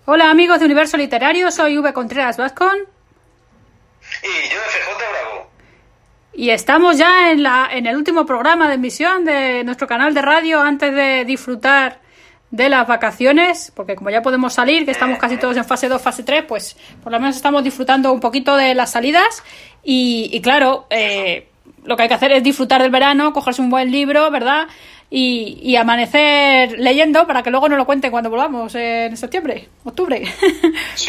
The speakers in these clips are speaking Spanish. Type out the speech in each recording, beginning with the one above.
Hola amigos de Universo Literario, soy V. Contreras Vascon. Y yo, FJ Bravo. Y estamos ya en el último programa de emisión de nuestro canal de radio antes de disfrutar de las vacaciones, porque como ya podemos salir, que estamos casi todos en fase 2, fase 3, pues por lo menos estamos disfrutando un poquito de las salidas y claro, lo que hay que hacer es disfrutar del verano, cogerse un buen libro, ¿verdad? Y amanecer leyendo para que luego nos lo cuenten cuando volvamos en septiembre, octubre. Sí,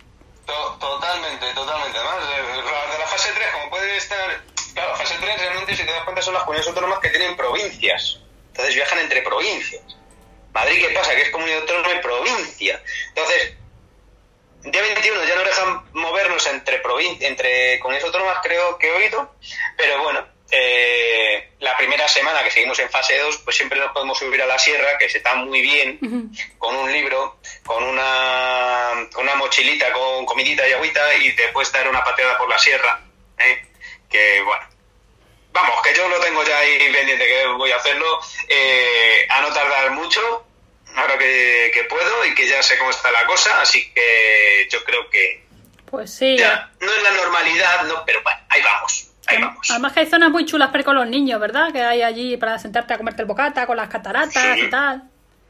totalmente. Además, de la fase 3, como puede estar... Claro, fase 3 realmente, si te das cuenta, son las comunidades autónomas que tienen provincias. Entonces viajan entre provincias. Madrid, ¿qué pasa? Que es comunidad autónoma y provincia. Entonces, día 21 ya nos dejan movernos entre comunidades autónomas, creo que he oído, pero bueno, la primera semana que seguimos en fase 2, pues siempre nos podemos subir a la sierra, que se está muy bien, con un libro, con una mochilita, con comidita y agüita, y te puedes dar una pateada por la sierra, que bueno, vamos, que yo lo tengo ya ahí pendiente, que voy a hacerlo, a no tardar mucho, ahora que puedo y que ya sé cómo está la cosa, así que yo creo que pues sí, ya, no es la normalidad, no, pero bueno, ahí vamos. Además que hay zonas muy chulas para ir con los niños, ¿verdad? Que hay allí para sentarte a comerte el bocata con las cataratas y tal.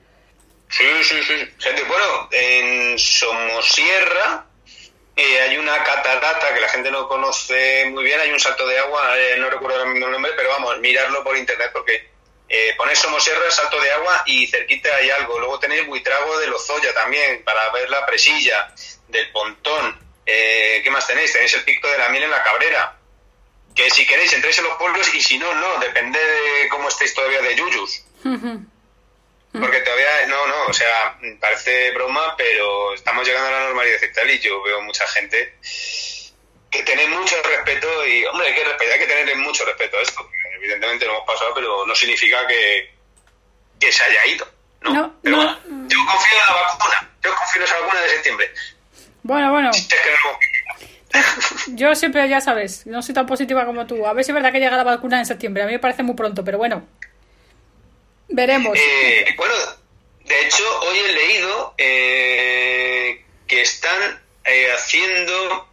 Sí. Bueno, en Somosierra hay una catarata que la gente no conoce muy bien, hay un salto de agua, no recuerdo ahora mismo el nombre, pero vamos, mirarlo por internet porque ponéis Somosierra, salto de agua y cerquita hay algo. Luego tenéis Buitrago de Lozoya también para ver la presilla del Pontón. ¿Qué más tenéis? Tenéis el Pico de la Miel en la Cabrera. Que si queréis entréis en los pueblos y si no, depende de cómo estéis todavía de yuyus. Porque todavía, no, o sea, parece broma, pero estamos llegando a la normalidad y tal, y yo veo mucha gente que tiene mucho respeto y, hombre, hay que tenerle mucho respeto a esto. Evidentemente lo hemos pasado, pero no significa que se haya ido, ¿no? Pero bueno, yo confío en la vacuna, yo confío en esa vacuna de septiembre. Bueno. Es que no. Yo siempre, ya sabes, no soy tan positiva como tú. A ver si es verdad que llega la vacuna en septiembre. A mí me parece muy pronto, pero bueno, veremos. Bueno, de hecho, hoy he leído que están haciendo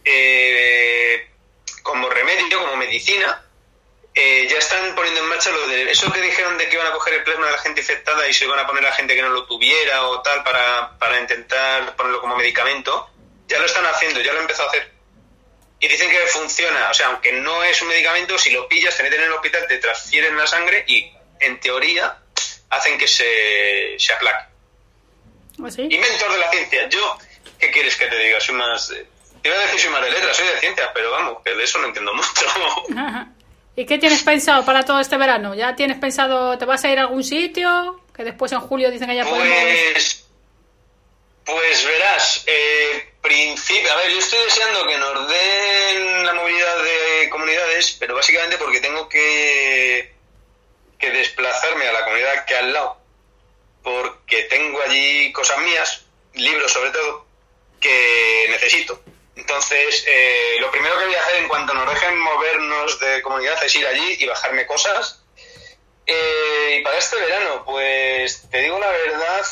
como remedio, como medicina, ya están poniendo en marcha lo de eso que dijeron de que iban a coger el plasma de la gente infectada y se iban a poner a la gente que no lo tuviera o tal para intentar ponerlo como medicamento. Ya lo están haciendo, ya lo han empezado a hacer. Y dicen que funciona, o sea, aunque no es un medicamento, si lo pillas, te meten en el hospital, te transfieren la sangre y, en teoría, hacen que se aplaque. ¿Sí? Inventor de la ciencia. Yo, ¿qué quieres que te diga? Soy más... Te iba a decir soy más de letras, soy de ciencias, pero vamos, que de eso no entiendo mucho. Ajá. ¿Y qué tienes pensado para todo este verano? ¿Ya tienes pensado, te vas a ir a algún sitio? Que después en julio dicen que ya podemos... Pues verás, a ver, yo estoy deseando que nos den la movilidad de comunidades, pero básicamente porque tengo que desplazarme a la comunidad que hay al lado, porque tengo allí cosas mías, libros sobre todo, que necesito. Entonces, lo primero que voy a hacer en cuanto nos dejen movernos de comunidad es ir allí y bajarme cosas. Y para este verano, pues te digo la verdad,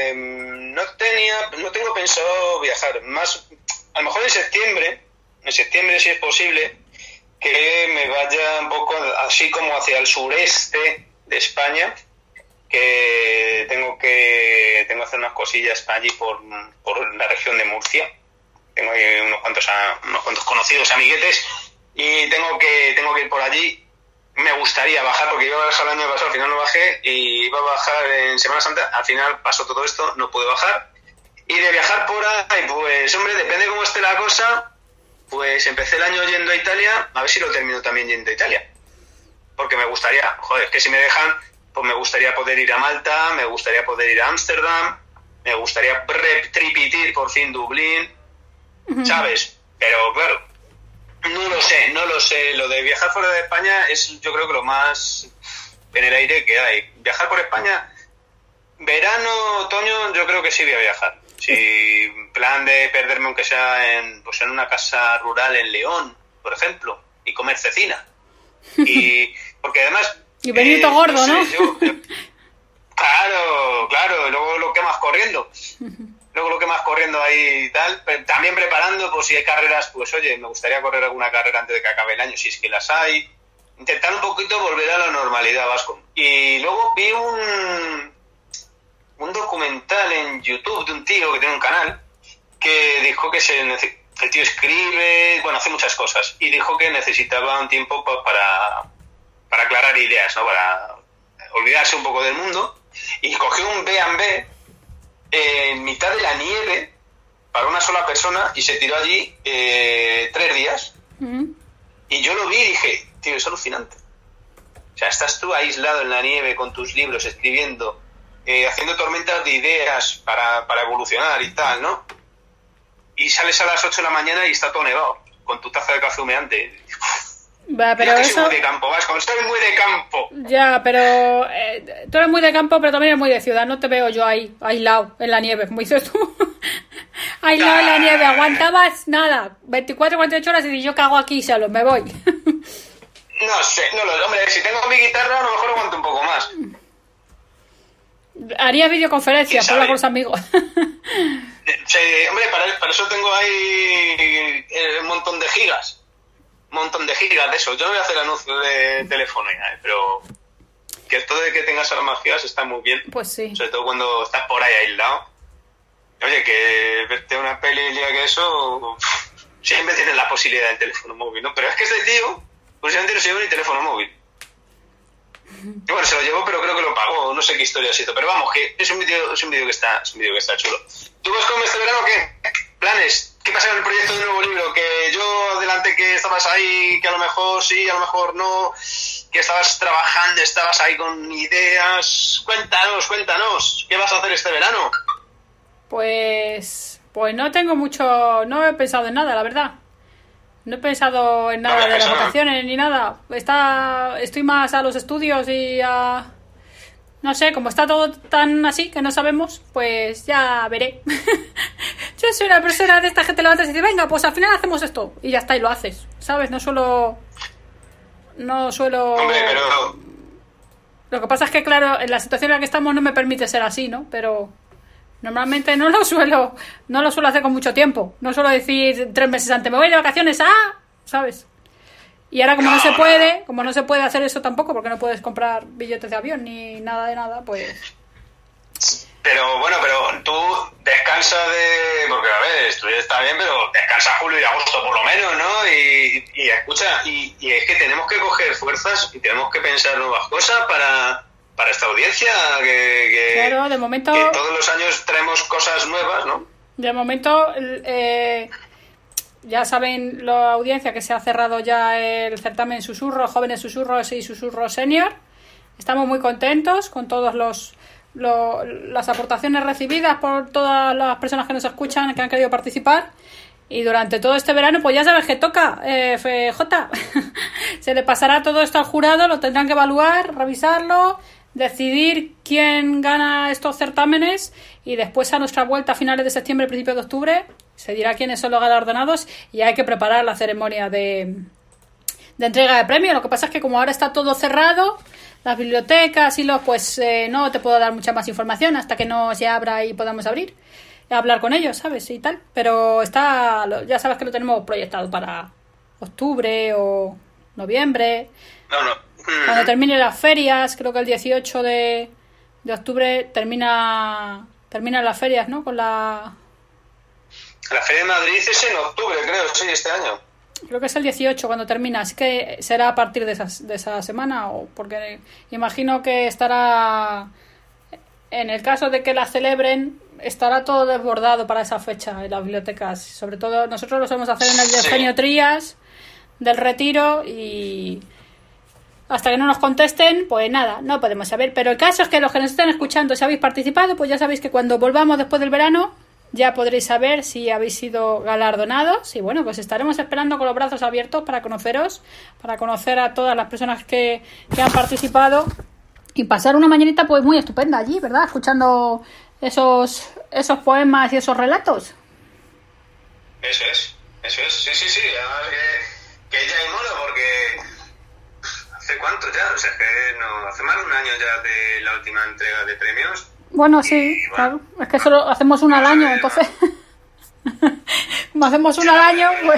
no tengo pensado viajar más, a lo mejor en septiembre si es posible, que me vaya un poco así como hacia el sureste de España, que tengo que hacer unas cosillas allí por la región de Murcia. Tengo ahí unos cuantos conocidos amiguetes y tengo que ir por allí. Me gustaría bajar, porque iba a bajar el año pasado, al final no bajé, y iba a bajar en Semana Santa, al final pasó todo esto, no pude bajar. Y de viajar por ahí, pues hombre, depende cómo esté la cosa, pues empecé el año yendo a Italia, a ver si lo termino también yendo a Italia. Porque me gustaría, es que si me dejan, pues me gustaría poder ir a Malta, me gustaría poder ir a Ámsterdam, me gustaría retripitir por fin Dublín, ¿sabes? Pero claro, no lo sé. Lo de viajar fuera de España es, yo creo que lo más en el aire que hay. Viajar por España, verano, otoño, yo creo que sí voy a viajar. Si plan de perderme aunque sea en una casa rural en León, por ejemplo, y comer cecina. Y porque además... Y Benito gordo, ¿no? Claro, y luego lo quema más corriendo. Luego lo que más corriendo ahí y tal, pero también preparando, pues si hay carreras, pues oye, me gustaría correr alguna carrera antes de que acabe el año, si es que las hay. Intentar un poquito volver a la normalidad, Vasco. Y luego vi un documental en YouTube de un tío que tiene un canal, que dijo que el tío escribe, bueno, hace muchas cosas, y dijo que necesitaba un tiempo para aclarar ideas, ¿no? Para olvidarse un poco del mundo, y cogió un B&B en mitad de la nieve para una sola persona y se tiró allí 3 días. Y yo lo vi y dije, tío, es alucinante. O sea, estás tú aislado en la nieve con tus libros, escribiendo, haciendo tormentas de ideas para evolucionar y tal, ¿no? Y sales a las 8 de la mañana y está todo nevado, con tu taza de café humeante. Va, pero eso... soy muy de campo, Vasco, estoy muy de campo. Ya, pero tú eres muy de campo, pero también eres muy de ciudad. No te veo yo ahí, aislado, en la nieve, como dices tú. Aislado en la nieve, aguantabas nada, 24, 48 horas y dices, yo cago aquí solo, me voy. No sé, hombre, si tengo mi guitarra a lo mejor aguanto un poco más. Haría videoconferencias, hablar con los amigos. Sí, hombre, para eso tengo ahí un montón de gigas. Un montón de gigas de eso. Yo no voy a hacer anuncio de teléfono ya, pero que esto de que tengas ahora más gigas está muy bien. Pues sí. Sobre todo cuando estás por ahí aislado. Oye, que verte una peli el día que eso... Siempre tienes la posibilidad del teléfono móvil, ¿no? Pero es que este tío, posiblemente no se llevó ni teléfono móvil. Y bueno, se lo llevó, pero creo que lo pagó. No sé qué historia ha sido. Pero vamos, que es un vídeo que está chulo. ¿Tú ves cómo este verano qué? ¿Planes? ¿Qué pasa con el proyecto del nuevo libro? Que yo adelante que estabas ahí, que a lo mejor sí, a lo mejor no, que estabas trabajando, estabas ahí con ideas. Cuéntanos, ¿qué vas a hacer este verano? Pues no tengo mucho, no he pensado en nada, la verdad. No he pensado en nada de las vacaciones ni nada. Estoy más a los estudios y a... No sé, como está todo tan así que no sabemos, pues ya veré. Yo soy una persona de esta que te levantas y dice, venga, pues al final hacemos esto. Y ya está, y lo haces, ¿sabes? No suelo... Hombre, pero... Lo que pasa es que, claro, en la situación en la que estamos no me permite ser así, ¿no? Pero normalmente no lo suelo hacer con mucho tiempo. No suelo decir 3 meses antes, me voy de vacaciones, ¿sabes? Y ahora como no se puede hacer eso tampoco, porque no puedes comprar billetes de avión ni nada de nada, pues... Pero bueno, pero tú descansa porque a ver, estudiar está bien, pero descansa julio y agosto por lo menos, ¿no? Y escucha, y es que tenemos que coger fuerzas y tenemos que pensar nuevas cosas para esta audiencia, claro, de momento... que todos los años traemos cosas nuevas, ¿no? De momento... ya saben la audiencia que se ha cerrado ya el certamen Susurros, Jóvenes Susurros y Susurros Senior. Estamos muy contentos con todos las aportaciones recibidas por todas las personas que nos escuchan, que han querido participar. Y durante todo este verano, pues ya sabes que toca, FJ. Se le pasará todo esto al jurado, lo tendrán que evaluar, revisarlo, decidir quién gana estos certámenes y después a nuestra vuelta a finales de septiembre, principios de octubre, se dirá quiénes son los galardonados y hay que preparar la ceremonia de entrega de premios. Lo que pasa es que como ahora está todo cerrado, las bibliotecas y pues no te puedo dar mucha más información hasta que no se abra y podamos abrir y hablar con ellos, ¿sabes? Y tal, pero ya sabes que lo tenemos proyectado para octubre o noviembre. No. Cuando termine las ferias, creo que el 18 de octubre terminan las ferias, ¿no? Con la Feria de Madrid es en octubre, creo, sí, este año. Creo que es el 18 cuando termina, así que será a partir de esa semana, o porque imagino que estará, en el caso de que la celebren, estará todo desbordado para esa fecha en las bibliotecas. Sobre todo nosotros lo solemos hacer en el de Eugenio Trías, del Retiro, y hasta que no nos contesten, pues nada, no podemos saber. Pero el caso es que los que nos estén escuchando, si habéis participado, pues ya sabéis que cuando volvamos después del verano, ya podréis saber si habéis sido galardonados. Y bueno, pues estaremos esperando con los brazos abiertos para conoceros, para conocer a todas las personas que han participado y pasar una mañanita pues muy estupenda allí, ¿verdad? Escuchando esos poemas y esos relatos. Eso es, sí. Además que ya hay mono porque... ¿Hace cuánto ya? O sea, que no, hace más de un año ya de la última entrega de premios. Bueno, sí, claro. Es que solo hacemos una al año, entonces... Como hacemos una al año, pues...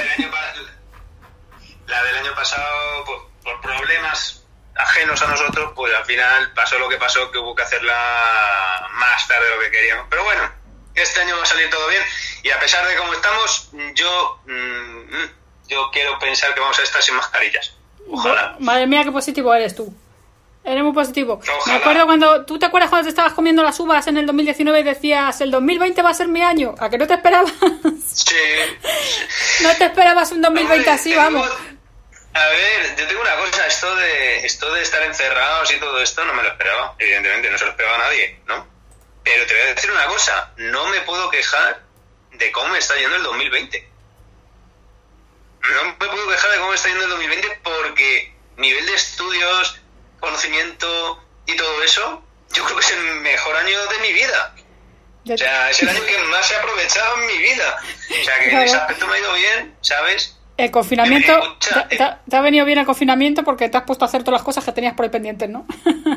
La del año pasado, pues, por problemas ajenos a nosotros, pues al final pasó lo que pasó, que hubo que hacerla más tarde de lo que queríamos. Pero bueno, este año va a salir todo bien, y a pesar de cómo estamos, yo quiero pensar que vamos a estar sin mascarillas. Ojalá. Madre mía, qué positivo eres tú. Eres muy positivo. Ojalá. Me acuerdo cuando... ¿Tú te acuerdas cuando te estabas comiendo las uvas en el 2019 y decías, el 2020 va a ser mi año? ¿A que no te esperabas? Sí. No te esperabas un 2020 así, vamos. A ver, yo tengo una cosa, esto de estar encerrados y todo esto no me lo esperaba. Evidentemente, no se lo esperaba a nadie, ¿no? Pero te voy a decir una cosa, no me puedo quejar de cómo me está yendo el 2020. No me puedo quejar de cómo me está yendo el 2020 porque nivel de estudios, conocimiento y todo eso, yo creo que es el mejor año de mi vida. O sea, es el año que más he aprovechado en mi vida. O sea, que en ese aspecto me ha ido bien, ¿sabes? El confinamiento, te ha venido bien el confinamiento porque te has puesto a hacer todas las cosas que tenías por ahí pendientes, ¿no?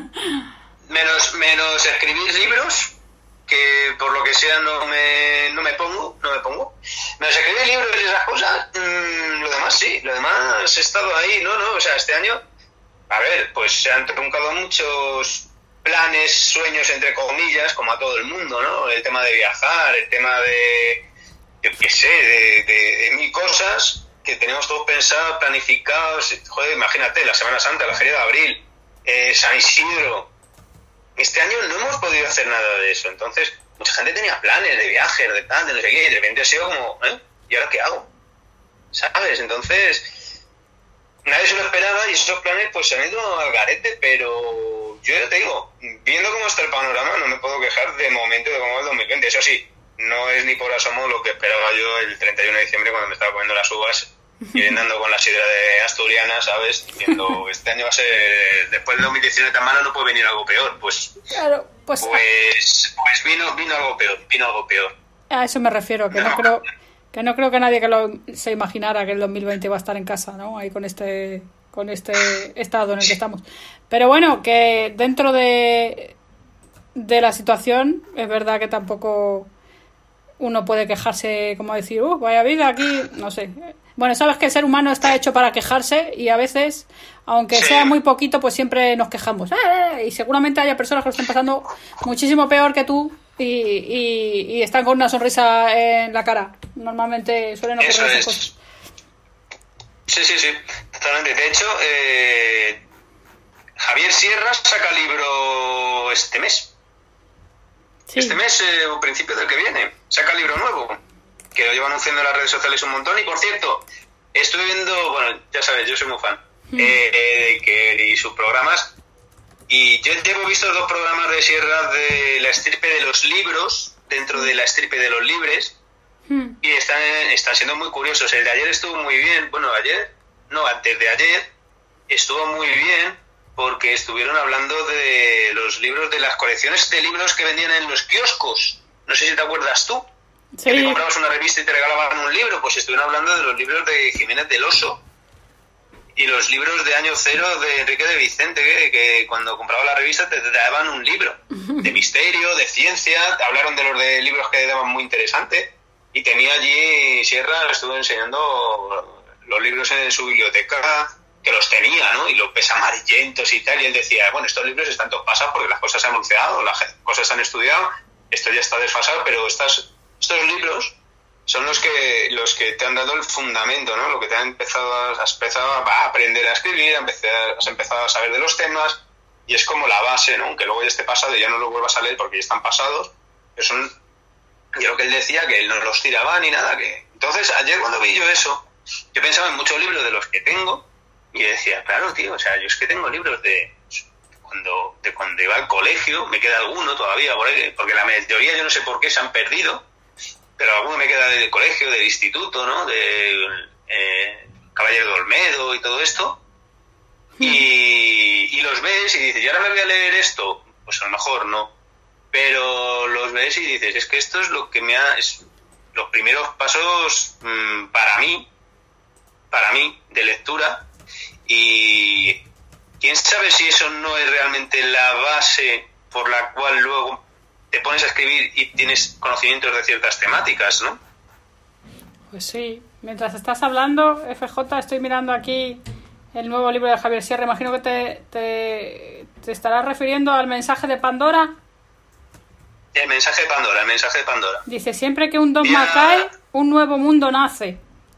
menos escribir libros, que por lo que sea no me pongo. Menos escribir libros y esas cosas, lo demás sí, lo demás he estado ahí, ¿no? O sea, este año, a ver, pues se han truncado muchos planes, sueños, entre comillas, como a todo el mundo, ¿no? El tema de viajar, el tema de, yo qué sé, de mil cosas que tenemos todos pensados, planificados. Joder, imagínate, la Semana Santa, la Feria de Abril, San Isidro. Este año no hemos podido hacer nada de eso. Entonces, mucha gente tenía planes de viajes, de tal, de no sé qué, y de repente ha sido como, ¿y ahora qué hago? ¿Sabes? Entonces, nadie se lo esperaba y esos planes pues se han ido al garete, pero yo ya te digo, viendo cómo está el panorama, no me puedo quejar de momento de cómo es el 2020. Eso sí, no es ni por asomo lo que esperaba yo el 31 de diciembre cuando me estaba comiendo las uvas y brindando con la sidra de asturiana, ¿sabes? Diciendo, este año va a ser, después del 2019 tan malo, no puede venir algo peor. Pues claro, pues vino algo peor. A eso me refiero, que no creo que nadie se imaginara que el 2020 va a estar en casa, ¿no? Ahí con este estado en el que estamos. Pero bueno, que dentro de la situación, es verdad que tampoco uno puede quejarse, como decir, vaya vida aquí, no sé. Bueno, sabes que el ser humano está hecho para quejarse y a veces, aunque sea muy poquito, pues siempre nos quejamos. Y seguramente haya personas que lo están pasando muchísimo peor que tú y están con una sonrisa en la cara. Normalmente suelen ocurrir esas cosas. Sí, totalmente. De hecho, Javier Sierra saca libro este mes. Sí. Este mes, o principio del que viene, saca libro nuevo, que lo lleva anunciando en las redes sociales un montón. Y por cierto, estoy viendo, bueno, ya sabes, yo soy muy fan y sus programas, y yo llevo visto 2 programas de Sierra de la estirpe de los libros, dentro de la estirpe de los libres, y están siendo muy curiosos. El de ayer estuvo muy bien, antes de ayer estuvo muy bien, porque estuvieron hablando de los libros, de las colecciones de libros que vendían en los kioscos. No sé si te acuerdas tú. Sí. Que te comprabas una revista y te regalaban un libro. Pues estuvieron hablando de los libros de Jiménez del Oso y los libros de Año Cero de Enrique de Vicente, que cuando compraba la revista te daban un libro de misterio, de ciencia. Hablaron de los de libros que daban muy interesante. Y tenía allí, Sierra estuvo enseñando los libros en su biblioteca, que los tenía, ¿no? Y los ves amarillentos y tal, y él decía, bueno, estos libros están todos pasados porque las cosas se han evolucionado, las cosas se han estudiado, esto ya está desfasado, pero estos libros son los que te han dado el fundamento, ¿no? Lo que te has empezado a aprender a escribir, has empezado a saber de los temas, y es como la base, ¿no? Aunque luego ya esté pasado y ya no lo vuelvas a leer porque ya están pasados, pero son, yo lo que él decía, que él no los tiraba ni nada, que... Entonces, ayer cuando vi yo eso, yo pensaba en muchos libros de los que tengo, y decía, claro, tío, o sea, yo es que tengo libros de cuando iba al colegio, me queda alguno todavía por ahí, porque la mayoría yo no sé por qué se han perdido, pero alguno me queda del colegio, del instituto, ¿no? De Caballero de Olmedo y todo esto, y los ves y dices, ¿y ahora me voy a leer esto? Pues a lo mejor no, pero los ves y dices, es que esto es lo que es los primeros pasos para mí, de lectura. Y quién sabe si eso no es realmente la base por la cual luego te pones a escribir y tienes conocimientos de ciertas temáticas, ¿no? Pues sí. Mientras estás hablando, FJ, estoy mirando aquí el nuevo libro de Javier Sierra. Imagino que te estarás refiriendo al mensaje de Pandora. El mensaje de Pandora. Dice, siempre que un dogma cae, un nuevo mundo nace.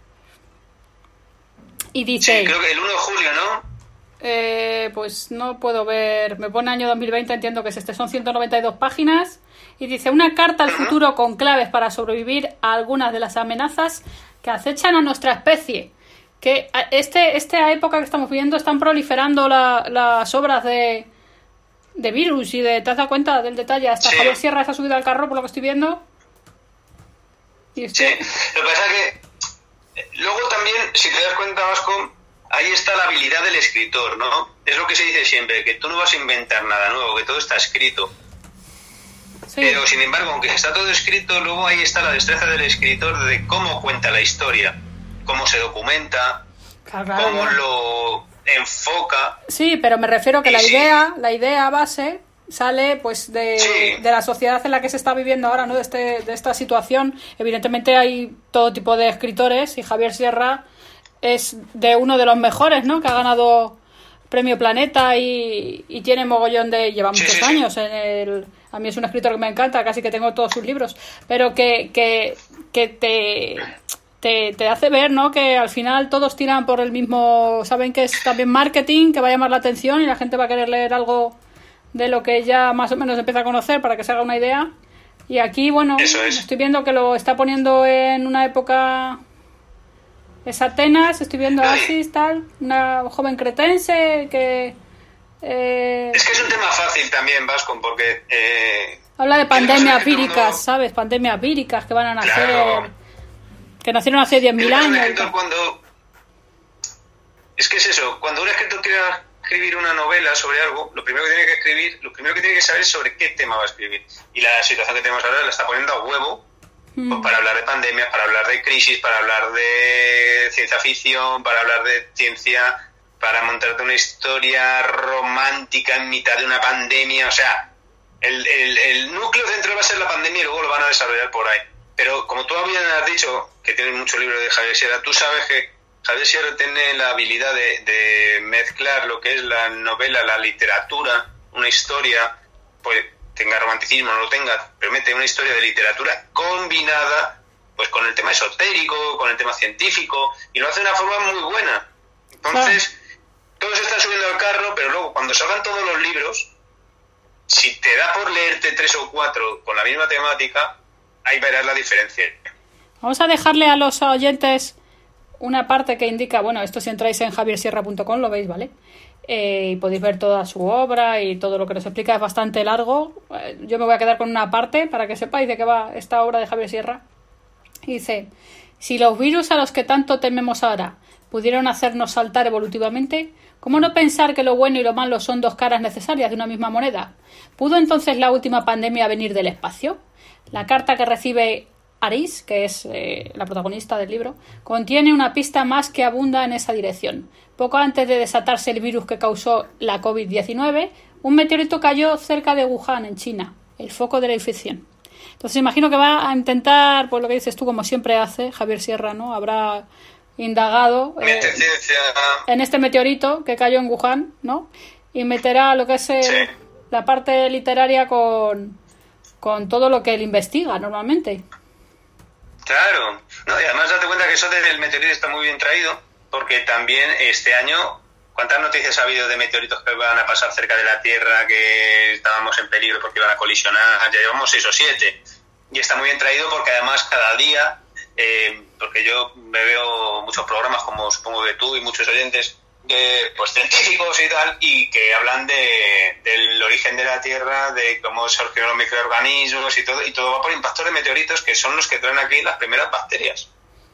Y dice... Sí, creo que el 1 de julio, ¿no? Pues no puedo ver. Me pone año 2020, entiendo que es son 192 páginas. Y dice, una carta al futuro con claves para sobrevivir a algunas de las amenazas que acechan a nuestra especie. Que esta época que estamos viviendo están proliferando las obras de virus y ¿te has dado cuenta del detalle? Hasta sí. Javier Sierra se ha subido al carro por lo que estoy viendo. Sí, lo que pasa es que luego también, si te das cuenta, Vasco, ahí está la habilidad del escritor, ¿no? Es lo que se dice siempre, que tú no vas a inventar nada nuevo, que todo está escrito. Sí. Pero, sin embargo, aunque está todo escrito, luego ahí está la destreza del escritor de cómo cuenta la historia, cómo se documenta, cómo lo enfoca. Sí, pero me refiero que la idea base sale pues de la sociedad en la que se está viviendo ahora, ¿no? De esta situación. Evidentemente hay todo tipo de escritores y Javier Sierra es de uno de los mejores, ¿no? Que ha ganado Premio Planeta y tiene mogollón de... Lleva muchos años en el... A mí es un escritor que me encanta, casi que tengo todos sus libros, pero que te hace ver, ¿no? Que al final todos tiran por el mismo... Saben que es también marketing, que va a llamar la atención y la gente va a querer leer algo de lo que ya más o menos empieza a conocer para que se haga una idea. Y aquí, bueno, estoy viendo que lo está poniendo en una época... Es Atenas, estoy viendo Asis, tal, una joven cretense que... Es que es un tema fácil también, Vasco, porque... habla de pandemias víricas, ¿sabes? Pandemias víricas que van a nacer... Claro. Que nacieron hace 10.000 años. Es que es eso, cuando un escritor quiere escribir una novela sobre algo, lo primero que tiene que saber es sobre qué tema va a escribir. Y la situación que tenemos ahora la está poniendo a huevo, pues para hablar de pandemias, para hablar de crisis, para hablar de ciencia ficción, para hablar de ciencia, para montarte una historia romántica en mitad de una pandemia. O sea, el núcleo central va a ser la pandemia y luego lo van a desarrollar por ahí. Pero como tú bien has dicho, que tienes mucho libro de Javier Sierra, tú sabes que Javier Sierra tiene la habilidad de mezclar lo que es la novela, la literatura, una historia, pues tenga romanticismo, no lo tenga, pero mete una historia de literatura combinada pues con el tema esotérico, con el tema científico, y lo hace de una forma muy buena. Entonces, todos están subiendo al carro, pero luego cuando salgan todos los libros, si te da por leerte 3 o 4 con la misma temática, ahí verás la diferencia. Vamos a dejarle a los oyentes una parte que indica, bueno, esto si entráis en javiersierra.com lo veis, ¿vale? Y podéis ver toda su obra y todo lo que nos explica, es bastante largo. Yo me voy a quedar con una parte para que sepáis de qué va esta obra de Javier Sierra. Y dice, si los virus a los que tanto tememos ahora pudieron hacernos saltar evolutivamente, ¿cómo no pensar que lo bueno y lo malo son dos caras necesarias de una misma moneda? ¿Pudo entonces la última pandemia venir del espacio? La carta que recibe Aris, que es la protagonista del libro, contiene una pista más que abunda en esa dirección. Poco antes de desatarse el virus que causó la COVID-19, un meteorito cayó cerca de Wuhan, en China, el foco de la infección. Entonces imagino que va a intentar, pues lo que dices tú, como siempre hace Javier Sierra, ¿no? Habrá indagado en este meteorito que cayó en Wuhan, ¿no? Y meterá lo que es la parte literaria con todo lo que él investiga normalmente. Claro, no, y además date cuenta que eso del meteorito está muy bien traído, porque también este año, ¿cuántas noticias ha habido de meteoritos que van a pasar cerca de la Tierra, que estábamos en peligro porque iban a colisionar? Ya llevamos 6 o 7, y está muy bien traído porque además cada día, porque yo me veo muchos programas, como supongo que tú y muchos oyentes, pues científicos y tal, y que hablan del origen de la Tierra, de cómo surgieron los microorganismos y todo va por impactos de meteoritos, que son los que traen aquí las primeras bacterias.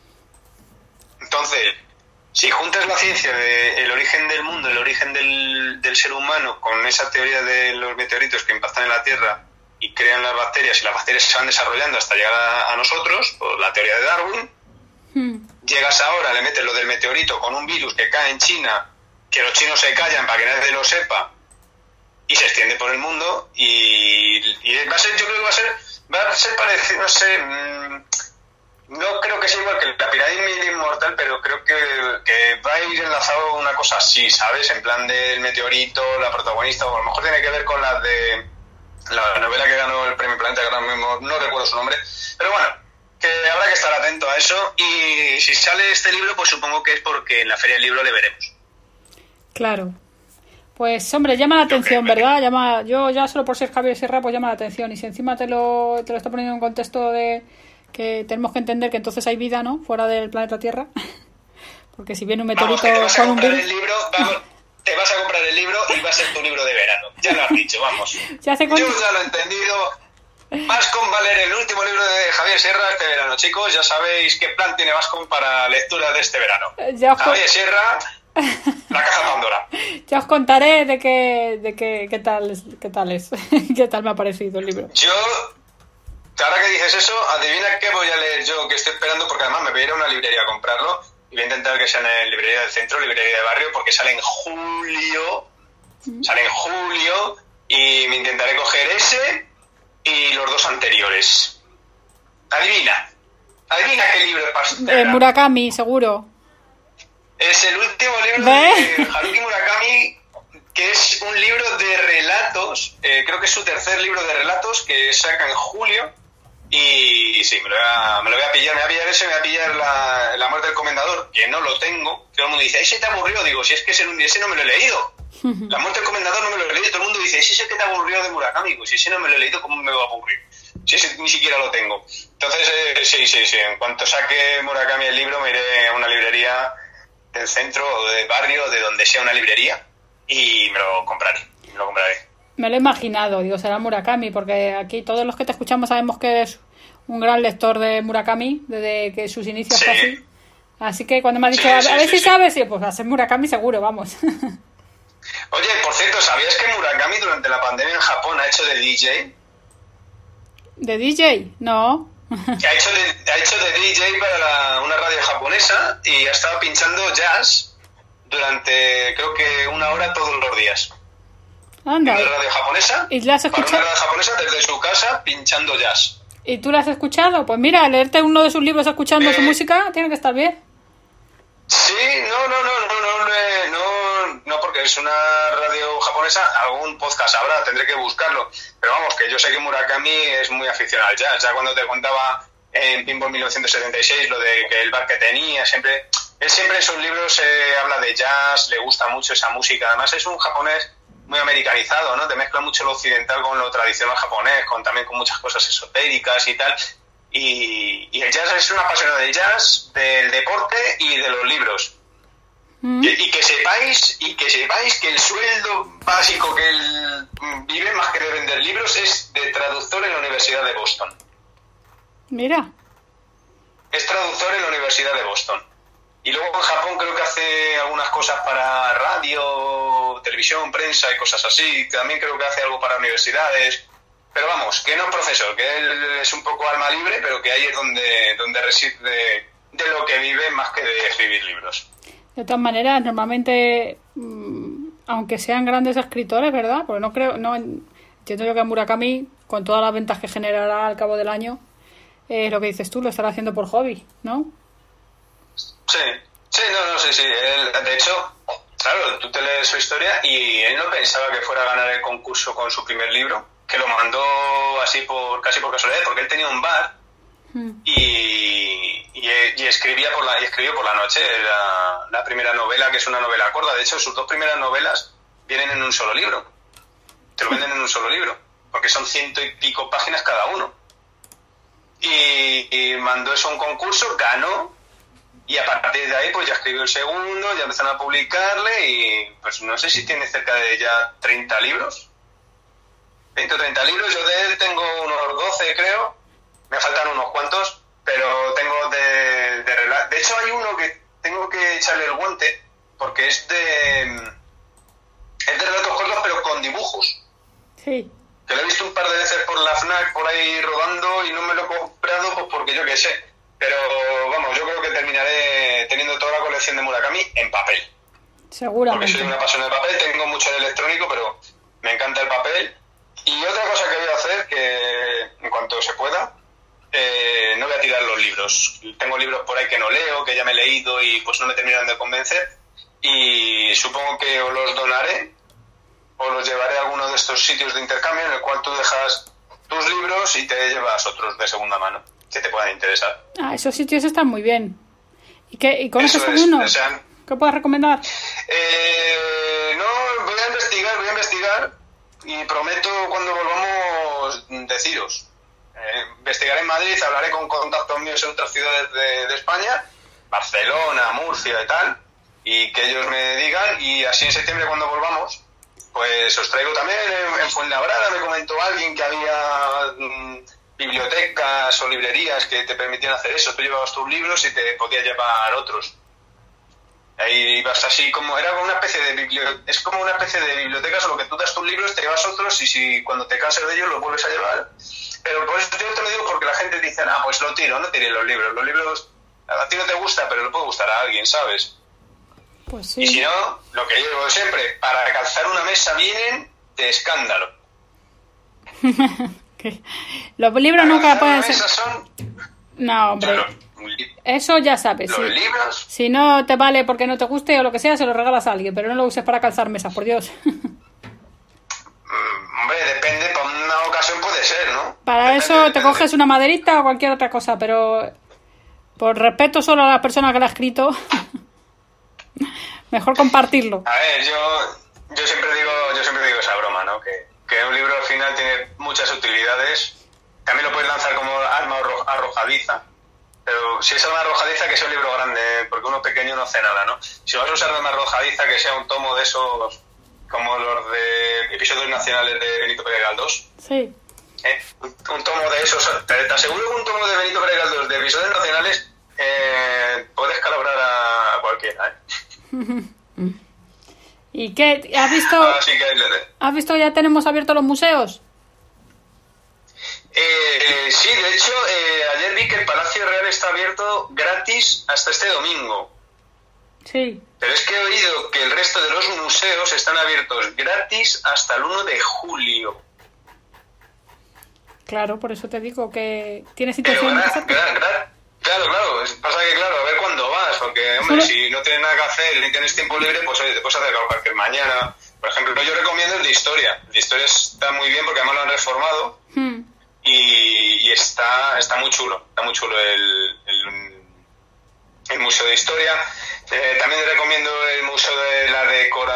Entonces, si juntas la ciencia del origen del mundo, el origen del ser humano, con esa teoría de los meteoritos que impactan en la Tierra y crean las bacterias, y las bacterias se van desarrollando hasta llegar a nosotros, por la teoría de Darwin, llegas ahora, le metes lo del meteorito con un virus que cae en China, que los chinos se callan para que nadie lo sepa, y se extiende por el mundo, y Y va a ser, yo creo que va a ser parecido, no sé, no creo que sea igual que la pirámide inmortal, pero creo que va a ir enlazado una cosa así, ¿sabes? En plan del meteorito, la protagonista, o a lo mejor tiene que ver con la de la novela que ganó el Premio Planeta, que ahora mismo no recuerdo su nombre, pero bueno, que habrá que estar atento a eso, y si sale este libro, pues supongo que es porque en la Feria del Libro le veremos. Claro. Pues, hombre, llama la atención, ¿verdad? Yo ya solo por ser Javier Sierra, pues llama la atención. Y si encima te lo está poniendo en contexto de que tenemos que entender que entonces hay vida, ¿no? Fuera del planeta Tierra. Porque si viene un meteorito con un virus... Te vas a comprar el libro y va a ser tu libro de verano. Ya lo has dicho, vamos. Yo ya lo he entendido. Bascom va a leer el último libro de Javier Sierra este verano, chicos. Ya sabéis qué plan tiene Bascom para lectura de este verano. Javier Sierra... La caja de Pandora. Ya os contaré de qué tal es, qué tal me ha parecido el libro. Yo, ahora que dices eso, adivina qué voy a leer yo, que estoy esperando, porque además me voy a ir a una librería a comprarlo, y voy a intentar que sea en librería del centro, librería de barrio, porque sale en julio, y me intentaré coger ese y los dos anteriores. Adivina qué libro es para Murakami, seguro. Es el último libro de Haruki Murakami, que es un libro de relatos, creo que es su tercer libro de relatos, que saca en julio, y sí, me lo voy a pillar, ese, me voy a pillar la muerte del comendador, que no lo tengo, que todo el mundo dice, ese te aburrió, digo, si es que ese no me lo he leído, la muerte del comendador no me lo he leído, todo el mundo dice, ese es el que te aburrió de Murakami, pues si ese no me lo he leído, ¿cómo me va a aburrir? Si ese ni siquiera lo tengo. Entonces, sí, en cuanto saque Murakami el libro, me iré a una librería del centro o del barrio, de donde sea una librería, y me lo compraré. Me lo he imaginado, digo, será Murakami, porque aquí todos los que te escuchamos sabemos que es un gran lector de Murakami, desde que sus inicios casi. Así que cuando me has dicho, a ver si sabes, pues va a ser Murakami seguro, vamos. Oye, por cierto, ¿sabías que Murakami durante la pandemia en Japón ha hecho de DJ? ¿De DJ? No. Que ha hecho de DJ para una radio japonesa y ha estado pinchando jazz durante, creo que 1 hora todos los días. Anda. En una radio japonesa. ¿Y la has escuchado? Para una radio japonesa desde su casa pinchando jazz. ¿Y tú la has escuchado? Pues mira, leerte uno de sus libros escuchando su música tiene que estar bien. Sí, no, porque es una radio japonesa, algún podcast habrá, tendré que buscarlo. Pero vamos, que yo sé que Murakami es muy aficionado al jazz. Ya cuando te contaba en Pinball 1976 lo de que el bar que tenía, él siempre en sus libros habla de jazz, le gusta mucho esa música. Además es un japonés muy americanizado, ¿no? Te mezcla mucho lo occidental con lo tradicional japonés, también con muchas cosas esotéricas y tal. Y el jazz es un apasionado del jazz, del deporte y de los libros. Y que sepáis que el sueldo básico que él vive, más que de vender libros, es de traductor en la Universidad de Boston. Mira. Es traductor en la Universidad de Boston. Y luego en Japón creo que hace algunas cosas para radio, televisión, prensa y cosas así. También creo que hace algo para universidades. Pero vamos, que no es profesor, que él es un poco alma libre, pero que ahí es donde reside de lo que vive más que de escribir libros. De todas maneras, normalmente, aunque sean grandes escritores, ¿verdad? Porque entiendo yo que Murakami, con todas las ventas que generará al cabo del año, lo que dices tú, lo estará haciendo por hobby, ¿no? Sí. Él, de hecho, claro, tú te lees su historia y él no pensaba que fuera a ganar el concurso con su primer libro, que lo mandó así casi por casualidad, porque él tenía un bar y escribió por la noche la primera novela, que es una novela corta. De hecho, sus 2 primeras novelas vienen en un solo libro. Te lo venden en un solo libro, porque son 100 y pico páginas cada uno. Y mandó eso a un concurso, ganó, y a partir de ahí pues ya escribió el segundo, ya empezaron a publicarle, y pues no sé si tiene cerca de ya 30 libros. 20 o 30 libros, yo de él tengo unos 12 creo, me faltan unos cuantos, pero tengo de relatos. De hecho hay uno que tengo que echarle el guante, porque es de relatos cortos pero con dibujos. Sí. Que lo he visto un par de veces por la FNAC, por ahí rodando, y no me lo he comprado pues porque yo qué sé. Pero vamos, yo creo que terminaré teniendo toda la colección de Murakami en papel. Seguramente. Porque soy una pasión del papel, tengo mucho en electrónico, pero me encanta el papel. Y otra cosa que voy a hacer, que en cuanto se pueda, no voy a tirar los libros. Tengo libros por ahí que no leo, que ya me he leído y pues no me terminan de convencer. Y supongo que o los donaré o los llevaré a alguno de estos sitios de intercambio en el cual tú dejas tus libros y te llevas otros de segunda mano que te puedan interesar. Ah, esos sitios están muy bien. ¿Y conoces alguno? O sea, ¿qué puedes recomendar? No, voy a investigar y prometo cuando volvamos deciros. Investigaré en Madrid, hablaré con contactos míos en otras ciudades de España, Barcelona, Murcia y tal, y que ellos me digan, y así en septiembre cuando volvamos, pues os traigo también en Fuenlabrada, me comentó alguien que había bibliotecas o librerías que te permitían hacer eso, tú llevabas tus libros y te podías llevar otros. Ahí ibas así como, era una especie de es como una especie de biblioteca, solo que tú das tus libros, te llevas otros y si cuando te cansas de ellos los vuelves a llevar. Pero por eso yo te lo digo porque la gente dice, pues lo tiro, no tiré los libros. Los libros a ti no te gusta, pero le puede gustar a alguien, ¿sabes? Pues sí. Y si no, lo que yo digo siempre, para calzar una mesa vienen de escándalo. Los libros para nunca pueden ser... Son... No, hombre. Claro, eso ya sabes. Los libros... Si no te vale porque no te guste o lo que sea, se lo regalas a alguien, pero no lo uses para calzar mesas, por Dios. Hombre, depende, para una ocasión puede ser, ¿no? Para depende, eso depende. te coges una maderita o cualquier otra cosa, pero por respeto solo a la persona que la ha escrito, mejor compartirlo. A ver, yo siempre digo esa broma, ¿no? Que un libro al final tiene muchas utilidades. También lo puedes lanzar como arma arrojadiza, pero si es arma arrojadiza, que sea un libro grande, porque uno pequeño no hace nada, ¿no? Si vas a usar arma arrojadiza, que sea un tomo de esos, como los de episodios nacionales de Benito Pérez Galdós. Sí. Un tomo de esos, te aseguro que un tomo de Benito Pérez Galdós de episodios nacionales puedes calabrar a cualquiera, ¿Y qué? ¿Has visto ya tenemos abiertos los museos? Sí, de hecho, ayer vi que el Palacio Real está abierto gratis hasta este domingo. Sí. Pero es que he oído que el resto de los museos están abiertos gratis hasta el 1 de julio. Claro, por eso te digo que tienes intención de pasarte. Claro, pasa que a ver cuándo vas, porque, hombre, si no tienes nada que hacer y tienes tiempo libre, pues oye, te puedes hacer algo cualquier mañana. Por ejemplo, yo recomiendo el de Historia. El de Historia está muy bien porque además lo han reformado y está muy chulo. Está muy chulo el Museo de Historia. También recomiendo el Museo de la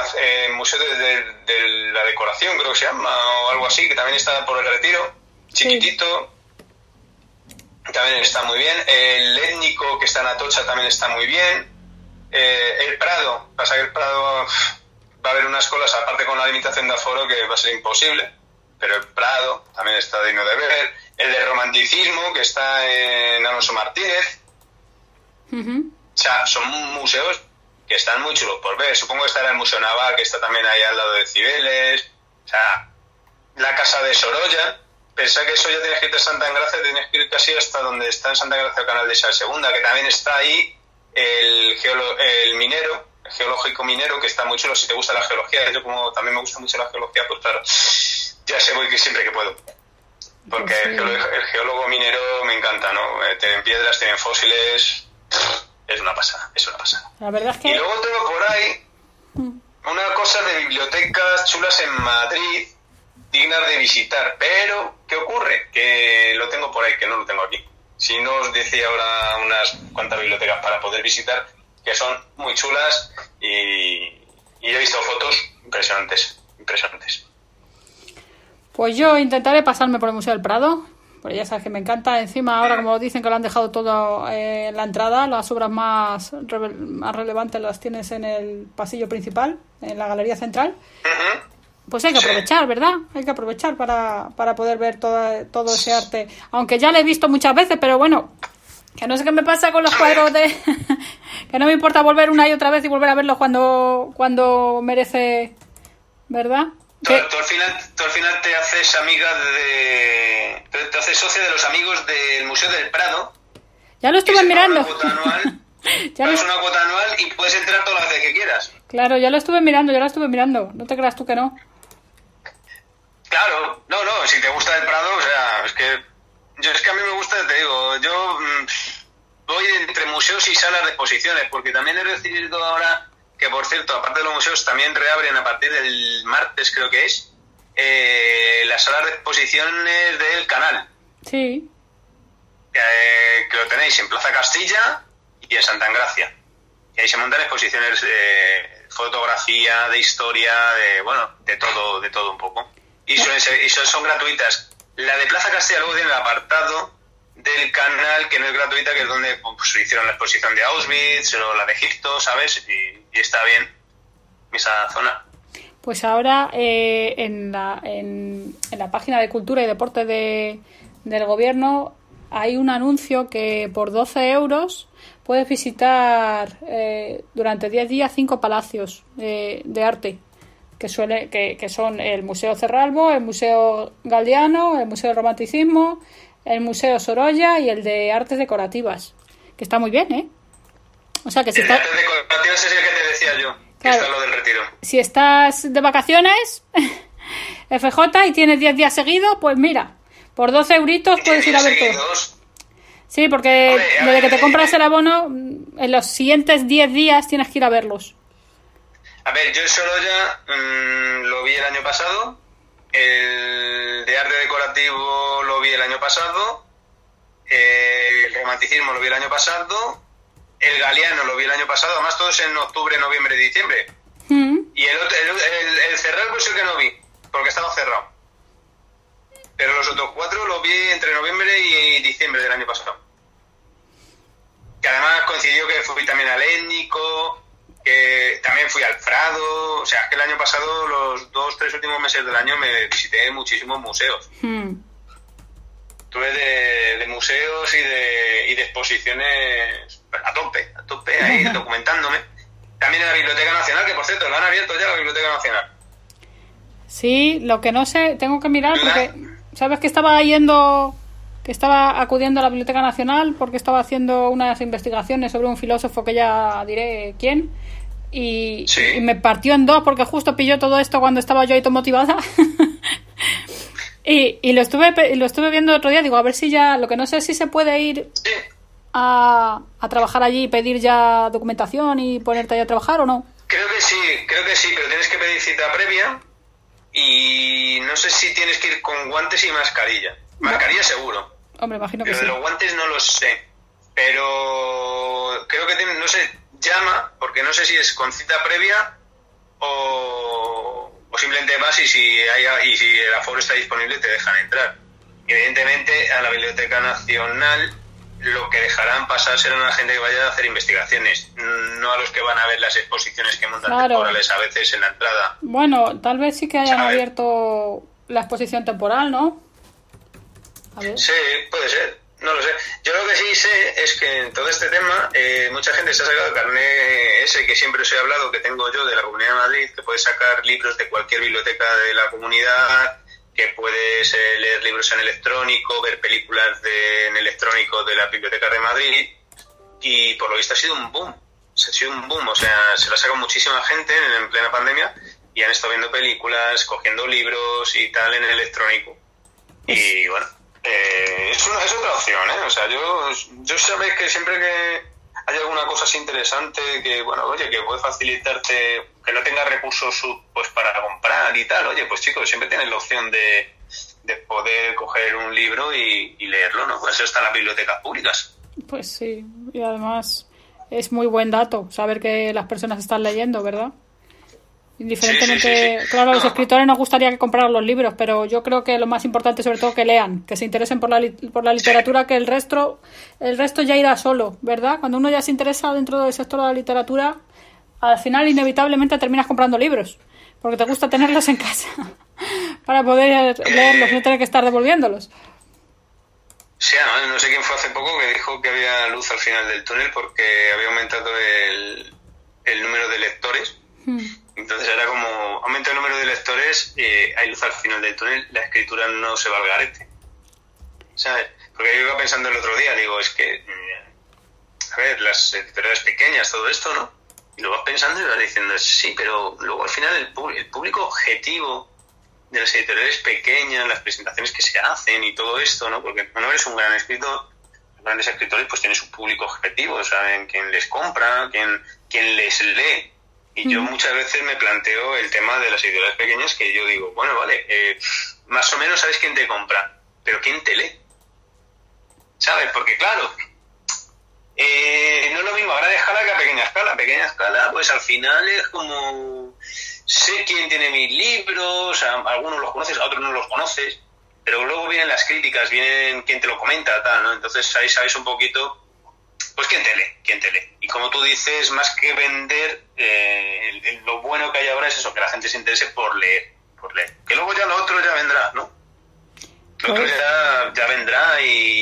Decoración, creo que se llama, o algo así, que también está por el Retiro, chiquitito. Sí. También está muy bien. El étnico que está en Atocha también está muy bien. El Prado, pasa que el Prado va a haber unas colas, aparte con la limitación de aforo, que va a ser imposible, pero el Prado también está digno de ver. El de Romanticismo, que está en Alonso Martínez. O sea, son museos que están muy chulos por ver. Supongo que estará el Museo Naval, que está también ahí al lado de Cibeles. O sea, la Casa de Sorolla. Pensá que eso ya tienes que irte a Santa Engracia, tienes que ir casi hasta donde está en Santa Engracia el canal de Isabel II, que también está ahí el minero, el geológico minero, que está muy chulo si te gusta la geología. Yo como también me gusta mucho la geología, pues claro, ya sé voy que siempre que puedo. Porque el geólogo minero me encanta, ¿no? Tienen piedras, tienen fósiles, es una pasada. La verdad es que... Y luego tengo por ahí una cosa de bibliotecas chulas en Madrid, dignas de visitar, pero ¿qué ocurre? Que lo tengo por ahí, que no lo tengo aquí. Si no os decía ahora unas cuantas bibliotecas para poder visitar, que son muy chulas y he visto fotos impresionantes. Pues yo intentaré pasarme por el Museo del Prado, porque ya sabes que me encanta. Encima ahora, como dicen que lo han dejado todo en la entrada, las obras más relevantes las tienes en el pasillo principal, en la galería central. Pues hay que aprovechar, ¿verdad? Hay que aprovechar para poder ver todo ese arte. Aunque ya lo he visto muchas veces, pero bueno, que no sé qué me pasa con los cuadros de... que no me importa volver una y otra vez y volver a verlos cuando merece, ¿verdad? Tú al final te haces amiga te haces socia de los amigos del Museo del Prado. Ya lo estuve mirando. Una cuota anual y puedes entrar todas las veces que quieras. Claro, ya lo estuve mirando. No te creas tú que no. Claro, no, si te gusta el Prado, o sea, es que a mí me gusta, te digo, yo voy entre museos y salas de exposiciones, porque también he recibido ahora que, por cierto, aparte de los museos, también reabren a partir del martes, creo que es, las salas de exposiciones del Canal. Sí. Que lo tenéis en Plaza Castilla y en Santa Engracia. Y ahí se montan exposiciones de fotografía, de historia, de todo un poco. Y son gratuitas. La de Plaza Castilla luego tiene el apartado del Canal, que no es gratuita, que es donde pues, hicieron la exposición de Auschwitz o la de Egipto, ¿sabes? Y está bien esa zona. Pues ahora en la página de Cultura y Deporte del Gobierno hay un anuncio que por 12 euros puedes visitar durante 10 días 5 palacios de arte, que son el Museo Cerralbo, el Museo Galdiano, el Museo del Romanticismo, el Museo Sorolla y el de Artes Decorativas, que está muy bien, ¿eh? O sea que si el Artes Decorativas es el que te decía yo, que claro, está lo del retiro. Si estás de vacaciones, FJ, y tienes 10 días seguidos, pues mira, por 12 euritos puedes ir a ver todo. Sí, porque desde que te compras el abono, en los siguientes 10 días tienes que ir a verlos. A ver, yo el Sorolla lo vi el año pasado, el de arte decorativo lo vi el año pasado, el romanticismo lo vi el año pasado, el Galiano lo vi el año pasado, además todos en octubre, noviembre y diciembre. Y el Cerralbo es el que no vi, porque estaba cerrado. Pero los otros 4 los vi entre noviembre y diciembre del año pasado. Que además coincidió que fui también al Étnico, que también fui al Prado. O sea, que el año pasado, los 2-3 últimos meses del año, me visité muchísimos museos. Estuve de museos y de exposiciones a tope, ahí documentándome. También en la Biblioteca Nacional, que por cierto, la han abierto ya la Biblioteca Nacional. Sí, lo que no sé, tengo que mirar porque... ¿Sabes que estaba acudiendo a la Biblioteca Nacional porque estaba haciendo unas investigaciones sobre un filósofo que ya diré quién? Y me partió en dos porque justo pilló todo esto cuando estaba yo ahí todo motivada. y lo estuve viendo otro día, digo, a ver si ya... Lo que no sé es si se puede ir a trabajar allí y pedir ya documentación y ponerte ahí a trabajar o no. Creo que sí, pero tienes que pedir cita previa. Y no sé si tienes que ir con guantes y mascarilla. Mascarilla seguro. Hombre, imagino que pero sí. De los guantes no lo sé. Pero creo que no sé, llama, porque no sé si es con cita previa o simplemente vas y si el aforo está disponible te dejan entrar. Y evidentemente a la Biblioteca Nacional lo que dejarán pasar será a la gente que vaya a hacer investigaciones, no a los que van a ver las exposiciones que montan temporales a veces en la entrada. Bueno, tal vez sí que hayan abierto la exposición temporal, ¿no? A ver. Sí, puede ser, no lo sé. Yo lo que sí sé es que en todo este tema mucha gente se ha sacado el carnet ese que siempre os he hablado, que tengo yo de la Comunidad de Madrid, que puedes sacar libros de cualquier biblioteca de la comunidad, que puedes leer libros en electrónico, ver películas en electrónico de la Biblioteca de Madrid, y por lo visto ha sido un boom. O sea, se lo ha sacado muchísima gente en plena pandemia y han estado viendo películas, cogiendo libros y tal en electrónico. Y bueno, es otra opción, ¿eh? O sea, yo sabéis que siempre que hay alguna cosa así interesante que, bueno, oye, que puede facilitarte, que no tengas recursos pues para comprar y tal, oye, pues chicos, siempre tienes la opción de poder coger un libro y leerlo, ¿no? Pues eso está en las bibliotecas públicas. Pues sí, y además es muy buen dato saber que las personas están leyendo, ¿verdad? Indiferentemente, sí. Claro, a los escritores nos gustaría que compraran los libros, pero yo creo que lo más importante sobre todo que lean, que se interesen por la literatura, que el resto ya irá solo, ¿verdad? Cuando uno ya se interesa dentro del sector de la literatura, al final inevitablemente terminas comprando libros, porque te gusta tenerlos en casa para poder leerlos, no tener que estar devolviéndolos. Sí, no sé quién fue hace poco que dijo que había luz al final del túnel porque había aumentado el número de lectores. Entonces era como, aumenta el número de lectores, hay luz al final del túnel, la escritura no se va al garete, ¿sabes? Porque yo iba pensando el otro día, digo, es que, a ver, las editoriales pequeñas, todo esto, ¿no? Y lo vas pensando y vas diciendo, sí, pero luego al final el público objetivo las editoriales pequeñas, las presentaciones que se hacen y todo esto, ¿no? Porque no eres un gran escritor, los grandes escritores pues tienen su público objetivo, saben quién les compra, quién les lee. Y yo muchas veces me planteo el tema de las editoriales pequeñas, que yo digo, bueno, vale, más o menos sabes quién te compra, pero ¿quién te lee? ¿Sabes? Porque claro, no es lo mismo a gran escala que a pequeña escala. A pequeña escala, pues al final es como, sé quién tiene mis libros, algunos los conoces, a otros no los conoces, pero luego vienen las críticas, vienen quién te lo comenta, tal, ¿no? Entonces ahí sabes un poquito, pues quién te lee. Y como tú dices, más que vender, lo bueno que hay ahora es eso, que la gente se interese por leer. Que luego ya lo otro ya vendrá, ¿no? Lo otro ya vendrá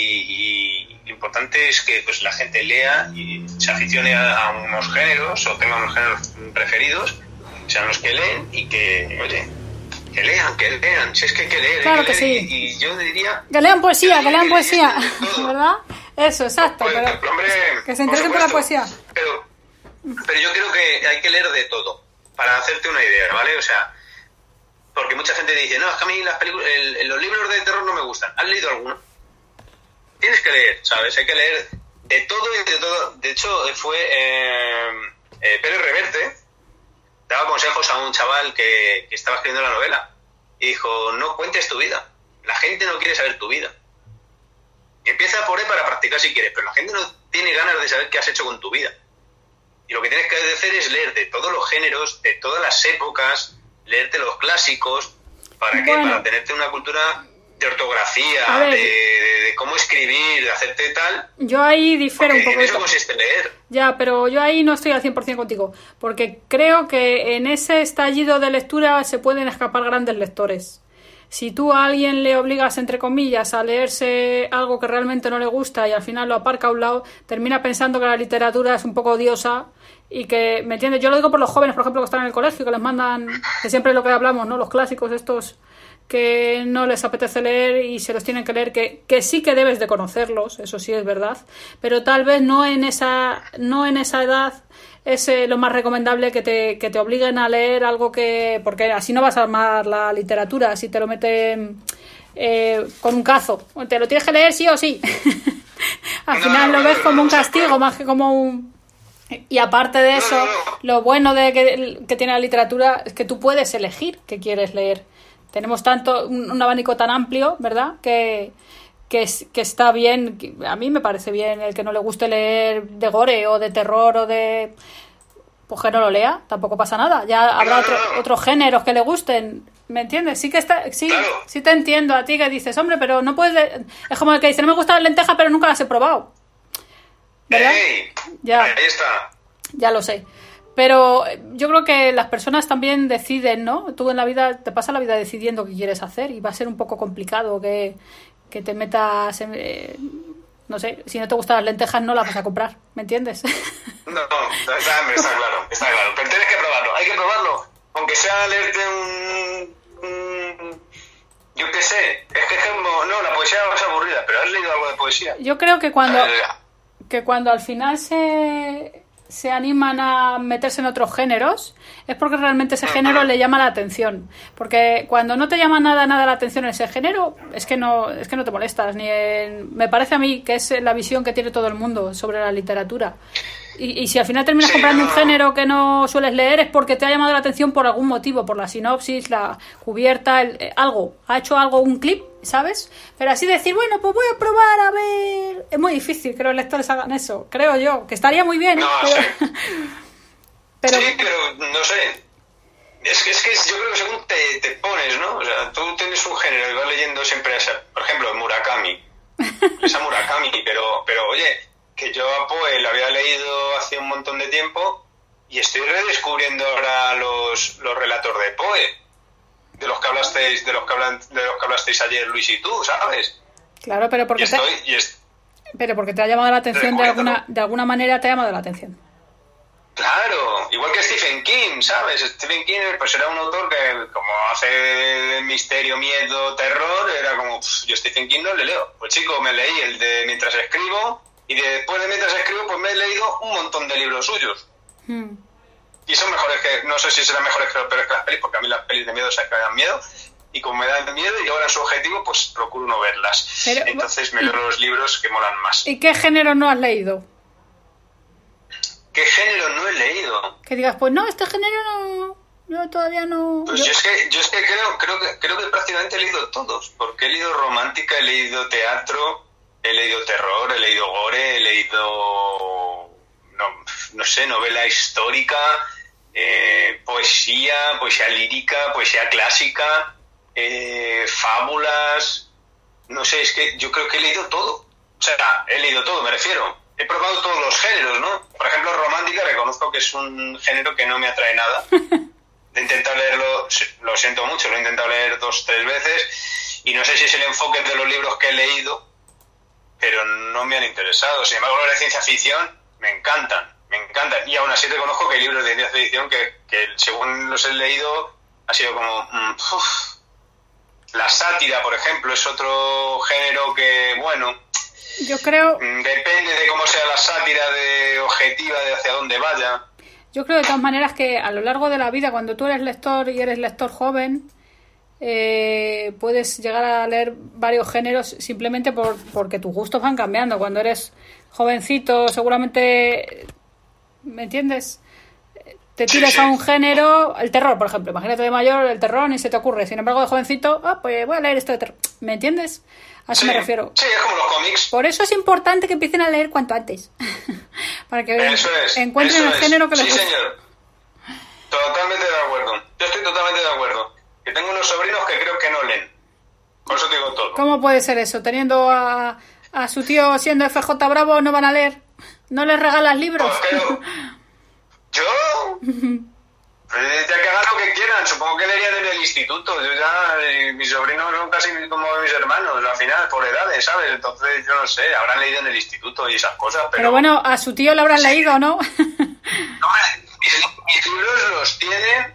y lo importante es que pues la gente lea y se aficione a unos géneros o tenga unos géneros preferidos, sean los que leen y que, oye, que lean, si es que hay que leer. Claro hay que que leer, sí. y yo diría... Que lean poesía, ¿verdad? Eso, exacto, Pues, pero hombre, que se interesen por la poesía. Pero yo creo que hay que leer de todo, para hacerte una idea, ¿vale? O sea, porque mucha gente dice, no, es que a mí los libros de terror no me gustan. ¿Has leído alguno? Tienes que leer, ¿sabes? Hay que leer de todo y de todo. De hecho, fue Pérez Reverte, daba consejos a un chaval que estaba escribiendo la novela y dijo, no cuentes tu vida, la gente no quiere saber tu vida. Empieza por ahí para practicar si quieres, pero la gente no tiene ganas de saber qué has hecho con tu vida. Y lo que tienes que hacer es leer de todos los géneros, de todas las épocas, leerte los clásicos, ¿para qué? Para tenerte una cultura de ortografía, de cómo escribir, de hacerte tal. Yo ahí difiero un poco. En eso consiste leer. Ya, pero yo ahí no estoy al 100% contigo, porque creo que en ese estallido de lectura se pueden escapar grandes lectores. Si tú a alguien le obligas, entre comillas, a leerse algo que realmente no le gusta y al final lo aparca a un lado, termina pensando que la literatura es un poco odiosa y que, ¿me entiendes? Yo lo digo por los jóvenes, por ejemplo, que están en el colegio, que les mandan, que siempre es lo que hablamos, ¿no? Los clásicos estos que no les apetece leer y se los tienen que leer, que sí que debes de conocerlos, eso sí es verdad, pero tal vez no en esa edad es lo más recomendable que te obliguen a leer algo porque así no vas a amar la literatura, si te lo meten con un cazo, te lo tienes que leer sí o sí. Al final lo ves como un castigo más que como un... Y aparte de eso, lo bueno que tiene la literatura es que tú puedes elegir qué quieres leer. Tenemos un abanico tan amplio, ¿verdad? Que está bien. A mí me parece bien el que no le guste leer de gore o de terror o de... Pues que no lo lea, tampoco pasa nada. Ya habrá otros géneros que le gusten, ¿me entiendes? Sí te entiendo a ti que dices, hombre, pero no puedes... Es como el que dice, no me gustan las lentejas, pero nunca las he probado. ¿Verdad? Ya. Ahí está. Ya lo sé. Pero yo creo que las personas también deciden, ¿no? Tú en la vida, te pasas la vida decidiendo qué quieres hacer y va a ser un poco complicado que te metas en... no sé, si no te gustan las lentejas no las vas a comprar, ¿me entiendes? No, está claro. Pero tienes que probarlo, hay que probarlo. Aunque sea leerte yo qué sé, es que no, la poesía es aburrida, pero ¿has leído algo de poesía? Yo creo que cuando al final se animan a meterse en otros géneros es porque realmente ese género le llama la atención, porque cuando no te llama nada la atención en ese género es que no te molestas me parece a mí que es la visión que tiene todo el mundo sobre la literatura y si al final terminas comprando un género que no sueles leer es porque te ha llamado la atención por algún motivo, por la sinopsis, la cubierta, ha hecho un clip, ¿sabes? Pero así decir, bueno, pues voy a probar a ver, es muy difícil que los lectores hagan eso, creo yo, que estaría muy bien, pero... Sí, pero no sé, es que yo creo que según te pones, ¿no? O sea, tú tienes un género y vas leyendo siempre por ejemplo, Murakami, pero oye, que yo a Poe lo había leído hace un montón de tiempo y estoy redescubriendo ahora los relatos de Poe, de los que hablasteis ayer Luis y tú, ¿sabes? Claro, pero porque pero porque te ha llamado la atención de alguna manera te ha llamado la atención. Claro, igual que Stephen King, ¿sabes? Stephen King pues era un autor que como hace misterio, miedo, terror, era como, yo Stephen King no le leo. Pues chico, me leí el de Mientras escribo y después de Mientras escribo pues me he leído un montón de libros suyos. Y son mejores que, no sé si serán mejores que los peores que las pelis, porque a mí las pelis de miedo se me dan miedo, y como me dan miedo y ahora su objetivo, pues procuro no verlas. Pero, entonces me leo los libros que molan más. ¿Y qué género no has leído? ¿Qué género no he leído? Que digas, pues no, este género no, yo todavía no... Pues yo es que creo que prácticamente he leído todos, porque he leído romántica, he leído teatro, he leído terror, he leído gore, he leído, no sé, novela histórica, poesía lírica, poesía clásica, fábulas, no sé, es que yo creo que he leído todo. O sea, he leído todo, me refiero. He probado todos los géneros, ¿no? Por ejemplo, romántica, reconozco que es un género que no me atrae nada. He intentado leerlo, lo siento mucho, lo he intentado leer 2-3 veces y no sé si es el enfoque de los libros que he leído, pero no me han interesado. Sin embargo, los de ciencia ficción me encantan. Y aún así reconozco que hay libros de ciencia ficción que según los he leído, ha sido como... La sátira, por ejemplo, es otro género que, bueno... Yo creo... Depende de cómo sea la sátira, de objetiva, de hacia dónde vaya. Yo creo de todas maneras que a lo largo de la vida, cuando tú eres lector y eres lector joven, puedes llegar a leer varios géneros simplemente porque tus gustos van cambiando. Cuando eres jovencito, seguramente... ¿Me entiendes? Te tiras a un género, el terror, por ejemplo. Imagínate de mayor, el terror ni se te ocurre. Sin embargo, de jovencito, pues voy a leer esto de terror. ¿Me entiendes? A eso me refiero. Sí, es como los cómics. Por eso es importante que empiecen a leer cuanto antes. Para que encuentren el género que les gusta. Sí, señor. Totalmente de acuerdo. Yo estoy totalmente de acuerdo. Que tengo unos sobrinos que creo que no leen. Por eso te digo todo. ¿Cómo puede ser eso? Teniendo a su tío siendo FJ Bravo, ¿no van a leer? ¿No les regalas libros? Pues yo... ya que hagan lo que quieran, supongo que leerían en el instituto. Yo ya, mis sobrinos son casi como mis hermanos, al final, por edades, ¿sabes? Entonces, yo no sé, habrán leído en el instituto y esas cosas, pero bueno, a su tío lo habrán leído, ¿no? Mis libros los tienen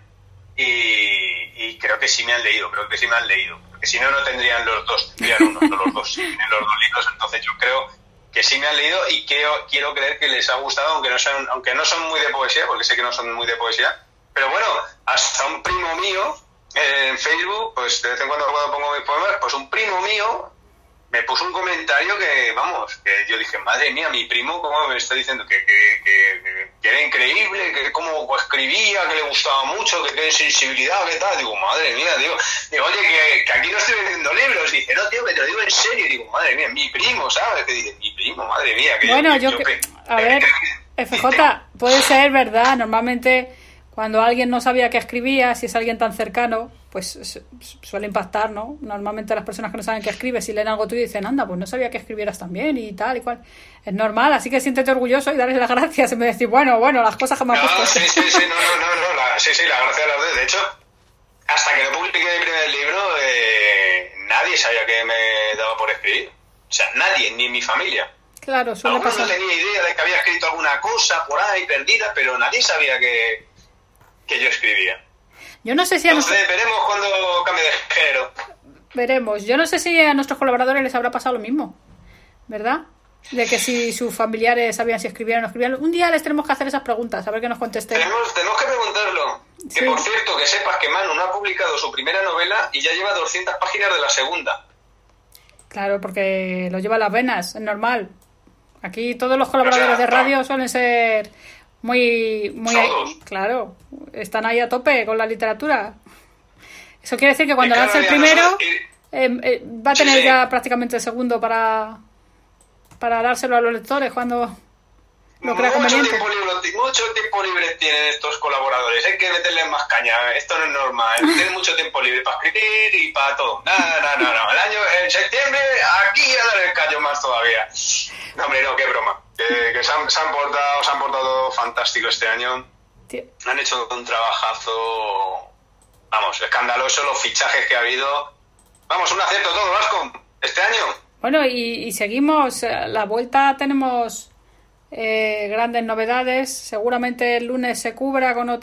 y creo que sí me han leído, Porque si no, no tendrían los dos, tendrían uno, no los dos. Tienen los 2 libros, entonces yo creo que sí me han leído y quiero creer que les ha gustado, aunque no son muy de poesía, porque sé que no son muy de poesía, pero bueno, hasta un primo mío en Facebook, pues de vez en cuando pongo mis poemas, pues un primo mío me puso un comentario que yo dije, madre mía, mi primo cómo me está diciendo que era increíble, que cómo escribía, que le gustaba mucho, que qué sensibilidad, que tal. Digo, madre mía, digo, oye, que aquí no estoy vendiendo libros. Dice, no, tío, que te lo digo en serio. Digo, madre mía, mi primo, ¿sabes? Que dice, mi primo, madre mía. Que bueno, a ver, FJ, puede ser verdad. Normalmente, cuando alguien no sabía que escribía, si es alguien tan cercano, pues suele impactar, ¿no? Normalmente las personas que no saben qué escribes, si leen algo tuyo dicen, anda, pues no sabía que escribieras tan bien y tal y cual. Es normal, así que siéntete orgulloso y darles las gracias en vez de decir, bueno, las cosas que me han puesto. Sí, la gracia las doy. De hecho, hasta que no publiqué mi primer libro, nadie sabía que me daba por escribir. O sea, nadie, ni mi familia. Claro, suele pasar. pasar. No tenía idea de que había escrito alguna cosa por ahí perdida, pero nadie sabía que yo escribía. Yo no sé si Entonces veremos cuando cambie de género. Veremos. Yo no sé si a nuestros colaboradores les habrá pasado lo mismo, ¿verdad? De que si sus familiares sabían si escribían o no escribían. Un día les tenemos que hacer esas preguntas, a ver qué nos contesten. Tenemos que preguntarlo. Sí. Que por cierto, que sepas que Manu no ha publicado su primera novela y ya lleva 200 páginas de la segunda. Claro, porque lo lleva a las venas, es normal. Aquí todos los colaboradores de radio suelen ser muy claro, están ahí a tope con la literatura. Eso quiere decir que cuando lance el primero va a tener ya prácticamente el segundo para dárselo a los lectores cuando lo crea conveniente. Mucho tiempo libre tienen estos colaboradores, hay que meterles más caña, esto no es normal, tienen mucho tiempo libre para escribir y para todo. No, en septiembre aquí a dar el callo más todavía. No, hombre, no, qué broma. Que se han portado fantástico este año. Tío. Han hecho un trabajazo, escandaloso, los fichajes que ha habido. Vamos, un acierto todo, Vasco, este año. Bueno, y seguimos, la vuelta tenemos grandes novedades. Seguramente el lunes se cubra con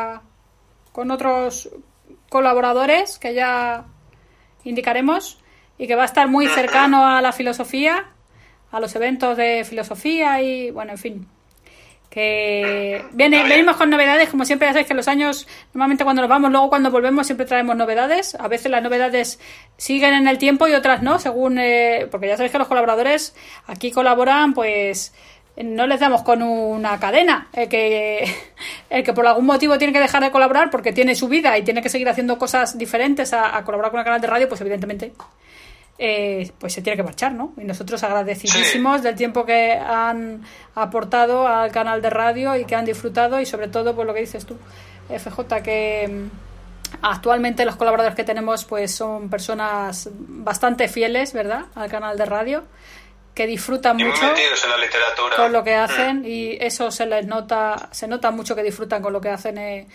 otros colaboradores que ya indicaremos y que va a estar muy cercano a la filosofía, a los eventos de filosofía y, bueno, en fin. que venimos con novedades, como siempre. Ya sabéis que los años, normalmente cuando nos vamos, luego cuando volvemos siempre traemos novedades. A veces las novedades siguen en el tiempo y otras no, según porque ya sabéis que los colaboradores aquí colaboran, pues no les damos con una cadena. El que por algún motivo tiene que dejar de colaborar porque tiene su vida y tiene que seguir haciendo cosas diferentes a colaborar con el canal de radio, pues evidentemente pues se tiene que marchar, ¿no? Y nosotros agradecidísimos del tiempo que han aportado al canal de radio y que han disfrutado, y sobre todo, pues lo que dices tú, FJ, que actualmente los colaboradores que tenemos pues son personas bastante fieles, ¿verdad?, al canal de radio, que disfrutan mucho metidos en la literatura con lo que hacen, y eso se nota mucho que disfrutan con lo que hacen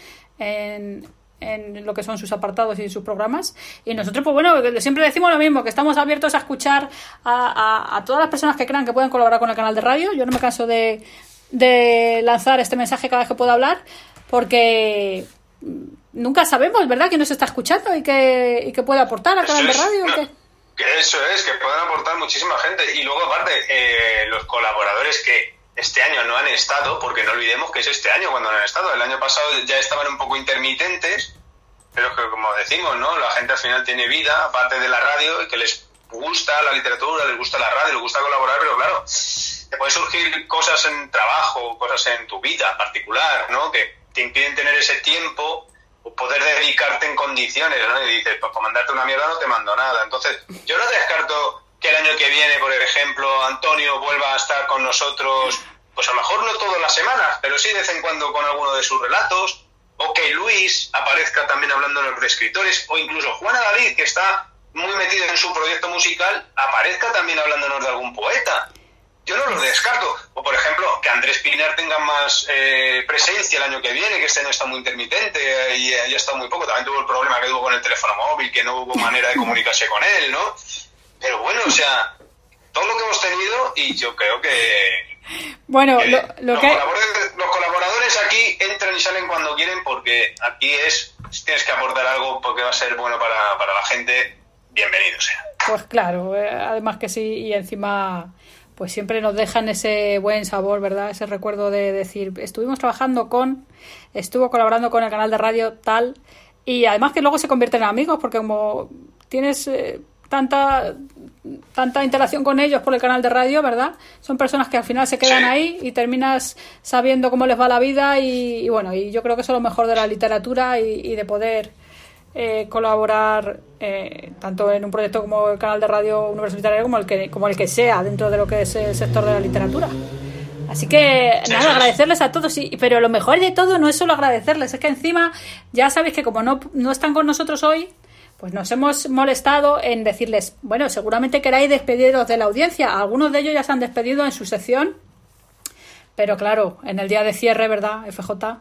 en lo que son sus apartados y sus programas. Y nosotros, pues bueno, siempre decimos lo mismo, que estamos abiertos a escuchar a todas las personas que crean que pueden colaborar con el canal de radio. Yo no me canso de lanzar este mensaje cada vez que puedo hablar, porque nunca sabemos, ¿verdad?, quién nos está escuchando y que puede aportar al canal de radio. Que eso es, que pueden aportar muchísima gente. Y luego, aparte, los colaboradores que este año no han estado, porque no olvidemos que es este año cuando no han estado. El año pasado ya estaban un poco intermitentes, pero que, como decimos, ¿no?, la gente al final tiene vida, aparte de la radio, y que les gusta la literatura, les gusta la radio, les gusta colaborar, pero claro, te pueden surgir cosas en trabajo, cosas en tu vida particular, ¿no?, que te impiden tener ese tiempo o poder dedicarte en condiciones, ¿no? Y dices, pues para mandarte una mierda no te mando nada. Entonces, yo no descarto que el año que viene, por ejemplo, Antonio vuelva a estar con nosotros, pues a lo mejor no todas las semanas, pero sí de vez en cuando con alguno de sus relatos, o que Luis aparezca también hablándonos de escritores, o incluso Juana David, que está muy metido en su proyecto musical, aparezca también hablándonos de algún poeta. Yo no lo descarto. O, por ejemplo, que Andrés Pinar tenga más presencia el año que viene, que este año está muy intermitente y ha estado muy poco. También tuvo el problema que tuvo con el teléfono móvil, que no hubo manera de comunicarse con él, ¿no? Pero bueno, o sea, todo lo que hemos tenido, y yo creo que... Bueno, que los colaboradores aquí entran y salen cuando quieren, porque aquí si tienes que aportar algo porque va a ser bueno para la gente, bienvenido sea. Pues claro, además que sí, y encima pues siempre nos dejan ese buen sabor, ¿verdad? Ese recuerdo de decir, estuvo colaborando con el canal de radio tal, y además que luego se convierten en amigos, porque como tienes tanta interacción con ellos por el canal de radio, ¿verdad? Son personas que al final se quedan ahí y terminas sabiendo cómo les va la vida, y bueno, y yo creo que eso es lo mejor de la literatura y de poder colaborar tanto en un proyecto como el canal de radio Universo Literario como el que sea dentro de lo que es el sector de la literatura. Así que nada, agradecerles a todos, pero lo mejor de todo no es solo agradecerles, es que encima ya sabéis que como no están con nosotros hoy, pues nos hemos molestado en decirles, bueno, seguramente queráis despediros de la audiencia. Algunos de ellos ya se han despedido en su sección, pero claro, en el día de cierre, ¿verdad, FJ?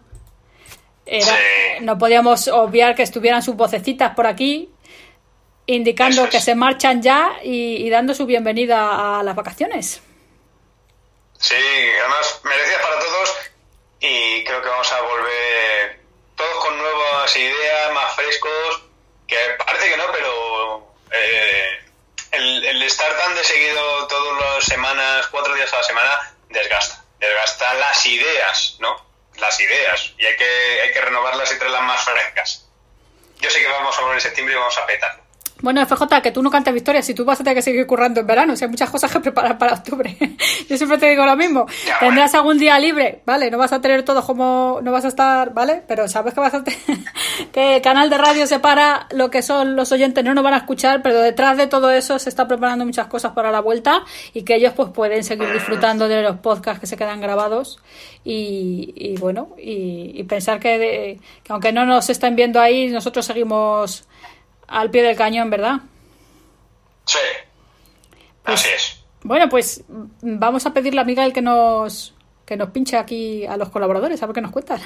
No podíamos obviar que estuvieran sus vocecitas por aquí indicando que se marchan ya y dando su bienvenida a las vacaciones. Sí, además merecidas para todos, y creo que vamos a volver todos con nuevas ideas, más frescos, que parece que no, pero el estar tan de seguido todas las semanas, 4 días a la semana, desgasta las ideas, ¿no? Las ideas, y hay que renovarlas y traerlas más frescas. Yo sé que vamos a volver en septiembre y vamos a petar. Bueno, FJ, que tú no cantes victorias, si tú vas a tener que seguir currando en verano, o sea, hay muchas cosas que preparar para octubre. Yo siempre te digo lo mismo. Ya, tendrás algún día libre, ¿vale? No vas a tener todo no vas a estar, ¿vale? Pero sabes que vas a tener que el canal de radio separa lo que son los oyentes, no nos van a escuchar, pero detrás de todo eso se está preparando muchas cosas para la vuelta, y que ellos pues pueden seguir disfrutando de los podcasts que se quedan grabados, y bueno, y pensar que aunque no nos estén viendo ahí, nosotros seguimos al pie del cañón, ¿verdad? Sí, pues, así es. Bueno, pues vamos a pedirle a Miguel que nos pinche aquí a los colaboradores, a ver qué nos cuentan.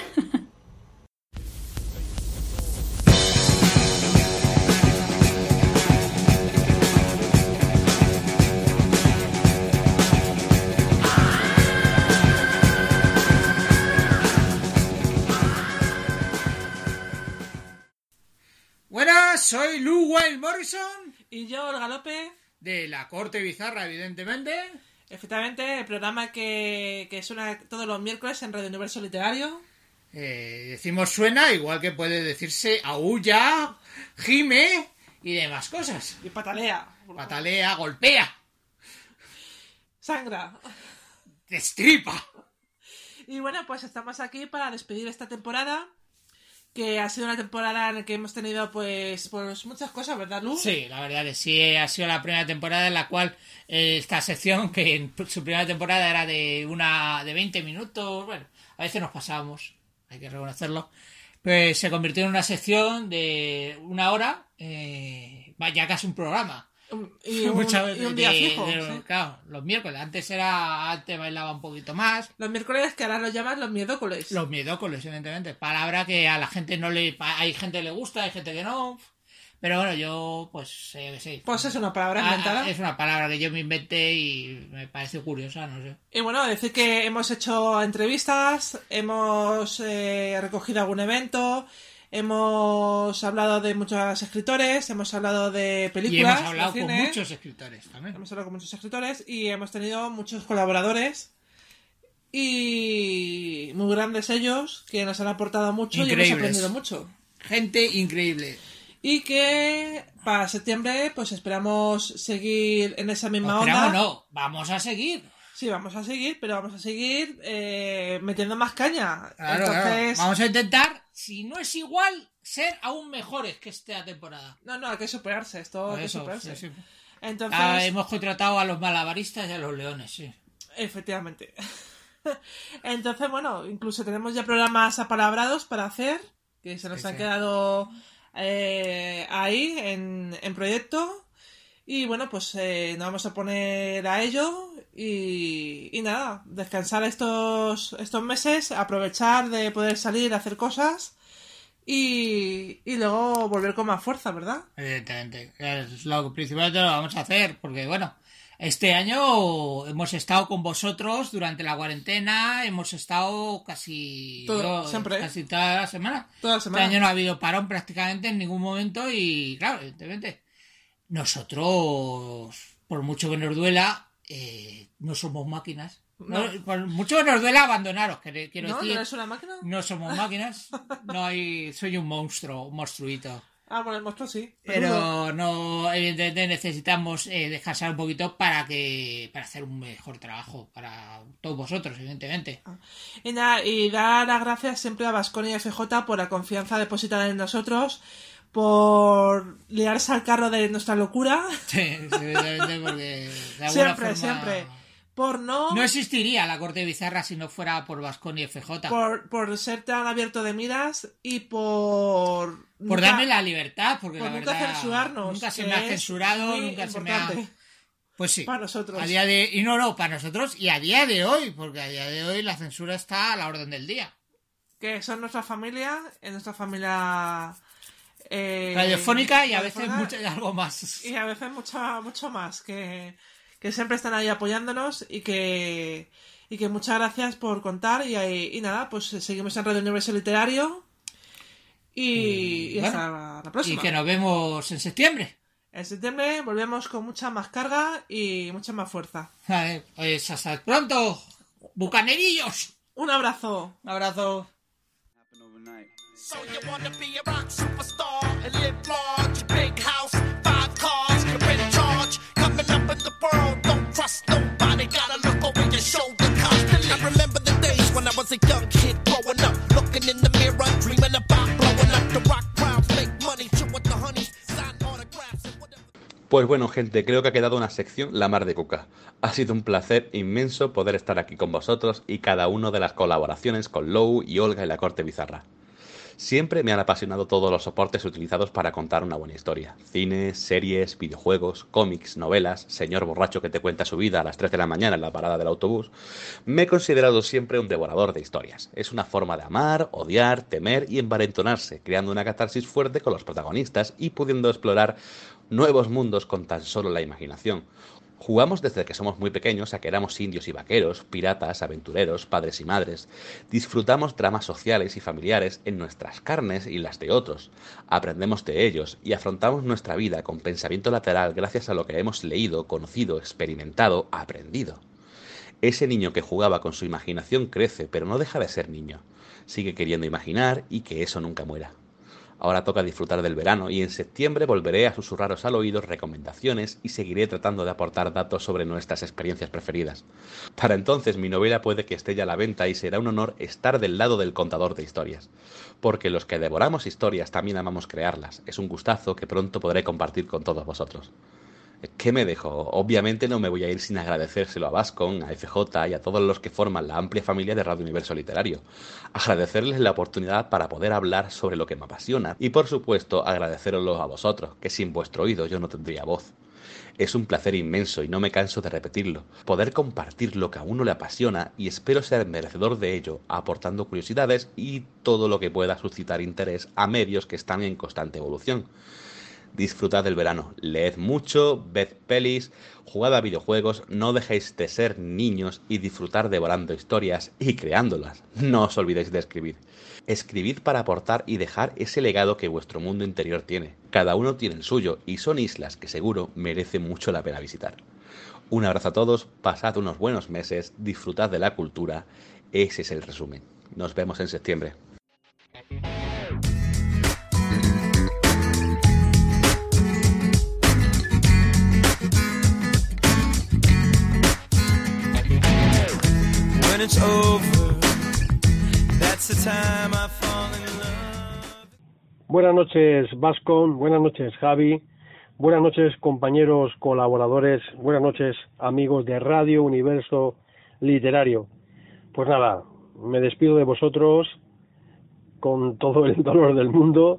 Buenas, soy Lou Wild Morrison y yo, el Galope, de La Corte Bizarra, evidentemente. Efectivamente, el programa que suena todos los miércoles en Radio Universo Literario. Decimos suena, igual que puede decirse aúlla, gime y demás cosas. Y patalea. Patalea, golpea, Sangra. destripa. Y bueno, pues estamos aquí para despedir esta temporada, que ha sido una temporada en la que hemos tenido pues muchas cosas, ¿verdad, Lu? Sí, la verdad es que sí, ha sido la primera temporada en la cual esta sección, que en su primera temporada era de 20 minutos, bueno, a veces nos pasábamos, hay que reconocerlo, pues se convirtió en una sección de 1 hora, ya casi un programa. Y un día fijo. Sí. Claro, los miércoles. Antes bailaba un poquito más. Los miércoles, que ahora lo llaman los miedócoles. Los miedócoles, evidentemente. Palabra que a la gente no le... Hay gente que le gusta, hay gente que no. Pero bueno, yo, pues, sí. Pues es una palabra inventada. Es una palabra que yo me inventé y me parece curiosa, no sé. Y bueno, decir que hemos hecho entrevistas, hemos recogido algún evento... Hemos hablado de muchos escritores, hemos hablado de películas. Y hemos hablado con muchos escritores también. Hemos hablado con muchos escritores y hemos tenido muchos colaboradores. Y muy grandes ellos, que nos han aportado mucho. Increíbles. Y hemos aprendido mucho. Gente increíble. Y que para septiembre pues esperamos seguir en esa misma onda. No, vamos a seguir. Sí, vamos a seguir, pero vamos a seguir metiendo más caña. Claro, entonces... Vamos a intentar, si no es igual, ser aún mejores que esta temporada. No, hay que superarse. Esto hay que superarse. Sí. Entonces... hemos contratado a los malabaristas y a los leones, sí. Efectivamente. Entonces, bueno, incluso tenemos ya programas apalabrados para hacer, que se nos han quedado ahí en proyecto. Y bueno, pues nos vamos a poner a ello y nada, descansar estos meses, aprovechar de poder salir a hacer cosas y luego volver con más fuerza, ¿verdad? Evidentemente, es lo principal que lo vamos a hacer, porque bueno, este año hemos estado con vosotros durante la cuarentena, hemos estado casi toda la semana. Este año no ha habido parón prácticamente en ningún momento y claro, evidentemente... Nosotros, por mucho que nos duela, no somos máquinas. No. Por mucho que nos duela abandonaros, quiero decir. ¿No eres una máquina? No somos máquinas. Soy un monstruo, un monstruito. Ah, bueno, el monstruo sí. Pero no, evidentemente necesitamos descansar un poquito para hacer un mejor trabajo para todos vosotros, evidentemente. Y nada, y dar las gracias siempre a Baskonia y FJ por la confianza depositada en nosotros, por liarse al carro de nuestra locura. Sí, evidentemente, porque de alguna forma... Siempre. Por no existiría la Corte Bizarra si no fuera por Baskonia y FJ. Por ser tan abierto de miras y por darme la libertad, porque por la nunca verdad... censurarnos. Nunca se me ha censurado, nunca se me ha... Pues sí. Para nosotros. Para nosotros y a día de hoy, porque a día de hoy la censura está a la orden del día. Que son nuestra familia, en nuestra familia... radiofónica y a veces algo más. Y a veces mucho más, que siempre están ahí apoyándonos y que muchas gracias por contar y nada, pues seguimos en Radio Universo Literario y hasta la próxima. Y que nos vemos en septiembre. En septiembre volvemos con mucha más carga y mucha más fuerza. Vale, pues hasta pronto, bucanerillos. Un abrazo. Un abrazo. So you wanna be a rock superstar and live large, big house, 5 cars, you're in charge, coming up in the world, don't trust nobody, gotta look over your shoulder constantly. I remember the days when I was a young kid growing up, looking in the mirror, dreaming about blowing up the rock crowds, make money, chill with the honeys, sign autographs and whatever. Pues bueno, gente, creo que ha quedado una sección la mar de cuca. Ha sido un placer inmenso poder estar aquí con vosotros y cada una de las colaboraciones con Lou y Olga en la Corte Bizarra. Siempre me han apasionado todos los soportes utilizados para contar una buena historia. Cine, series, videojuegos, cómics, novelas, señor borracho que te cuenta su vida a las 3 de la mañana en la parada del autobús. Me he considerado siempre un devorador de historias. Es una forma de amar, odiar, temer y envalentonarse, creando una catarsis fuerte con los protagonistas y pudiendo explorar nuevos mundos con tan solo la imaginación. Jugamos desde que somos muy pequeños a que éramos indios y vaqueros, piratas, aventureros, padres y madres. Disfrutamos dramas sociales y familiares en nuestras carnes y las de otros. Aprendemos de ellos y afrontamos nuestra vida con pensamiento lateral gracias a lo que hemos leído, conocido, experimentado, aprendido. Ese niño que jugaba con su imaginación crece, pero no deja de ser niño. Sigue queriendo imaginar y que eso nunca muera. Ahora toca disfrutar del verano y en septiembre volveré a susurraros al oído recomendaciones y seguiré tratando de aportar datos sobre nuestras experiencias preferidas. Para entonces mi novela puede que esté ya a la venta y será un honor estar del lado del contador de historias. Porque los que devoramos historias también amamos crearlas. Es un gustazo que pronto podré compartir con todos vosotros. ¿Qué me dejo? Obviamente no me voy a ir sin agradecérselo a Bascon, a FJ y a todos los que forman la amplia familia de Radio Universo Literario. Agradecerles la oportunidad para poder hablar sobre lo que me apasiona y, por supuesto, agradeceroslo a vosotros, que sin vuestro oído yo no tendría voz. Es un placer inmenso y no me canso de repetirlo, poder compartir lo que a uno le apasiona y espero ser merecedor de ello, aportando curiosidades y todo lo que pueda suscitar interés a medios que están en constante evolución. Disfrutad del verano, leed mucho, ved pelis, jugad a videojuegos, no dejéis de ser niños y disfrutar devorando historias y creándolas. No os olvidéis de escribir. Escribid para aportar y dejar ese legado que vuestro mundo interior tiene. Cada uno tiene el suyo y son islas que seguro merecen mucho la pena visitar. Un abrazo a todos, pasad unos buenos meses, disfrutad de la cultura. Ese es el resumen. Nos vemos en septiembre. It's over. That's the time I fall in love. Buenas noches, Bascon. Buenas noches, Javi. Buenas noches, compañeros colaboradores. Buenas noches, amigos de Radio Universo Literario. Pues nada, me despido de vosotros con todo el dolor del mundo.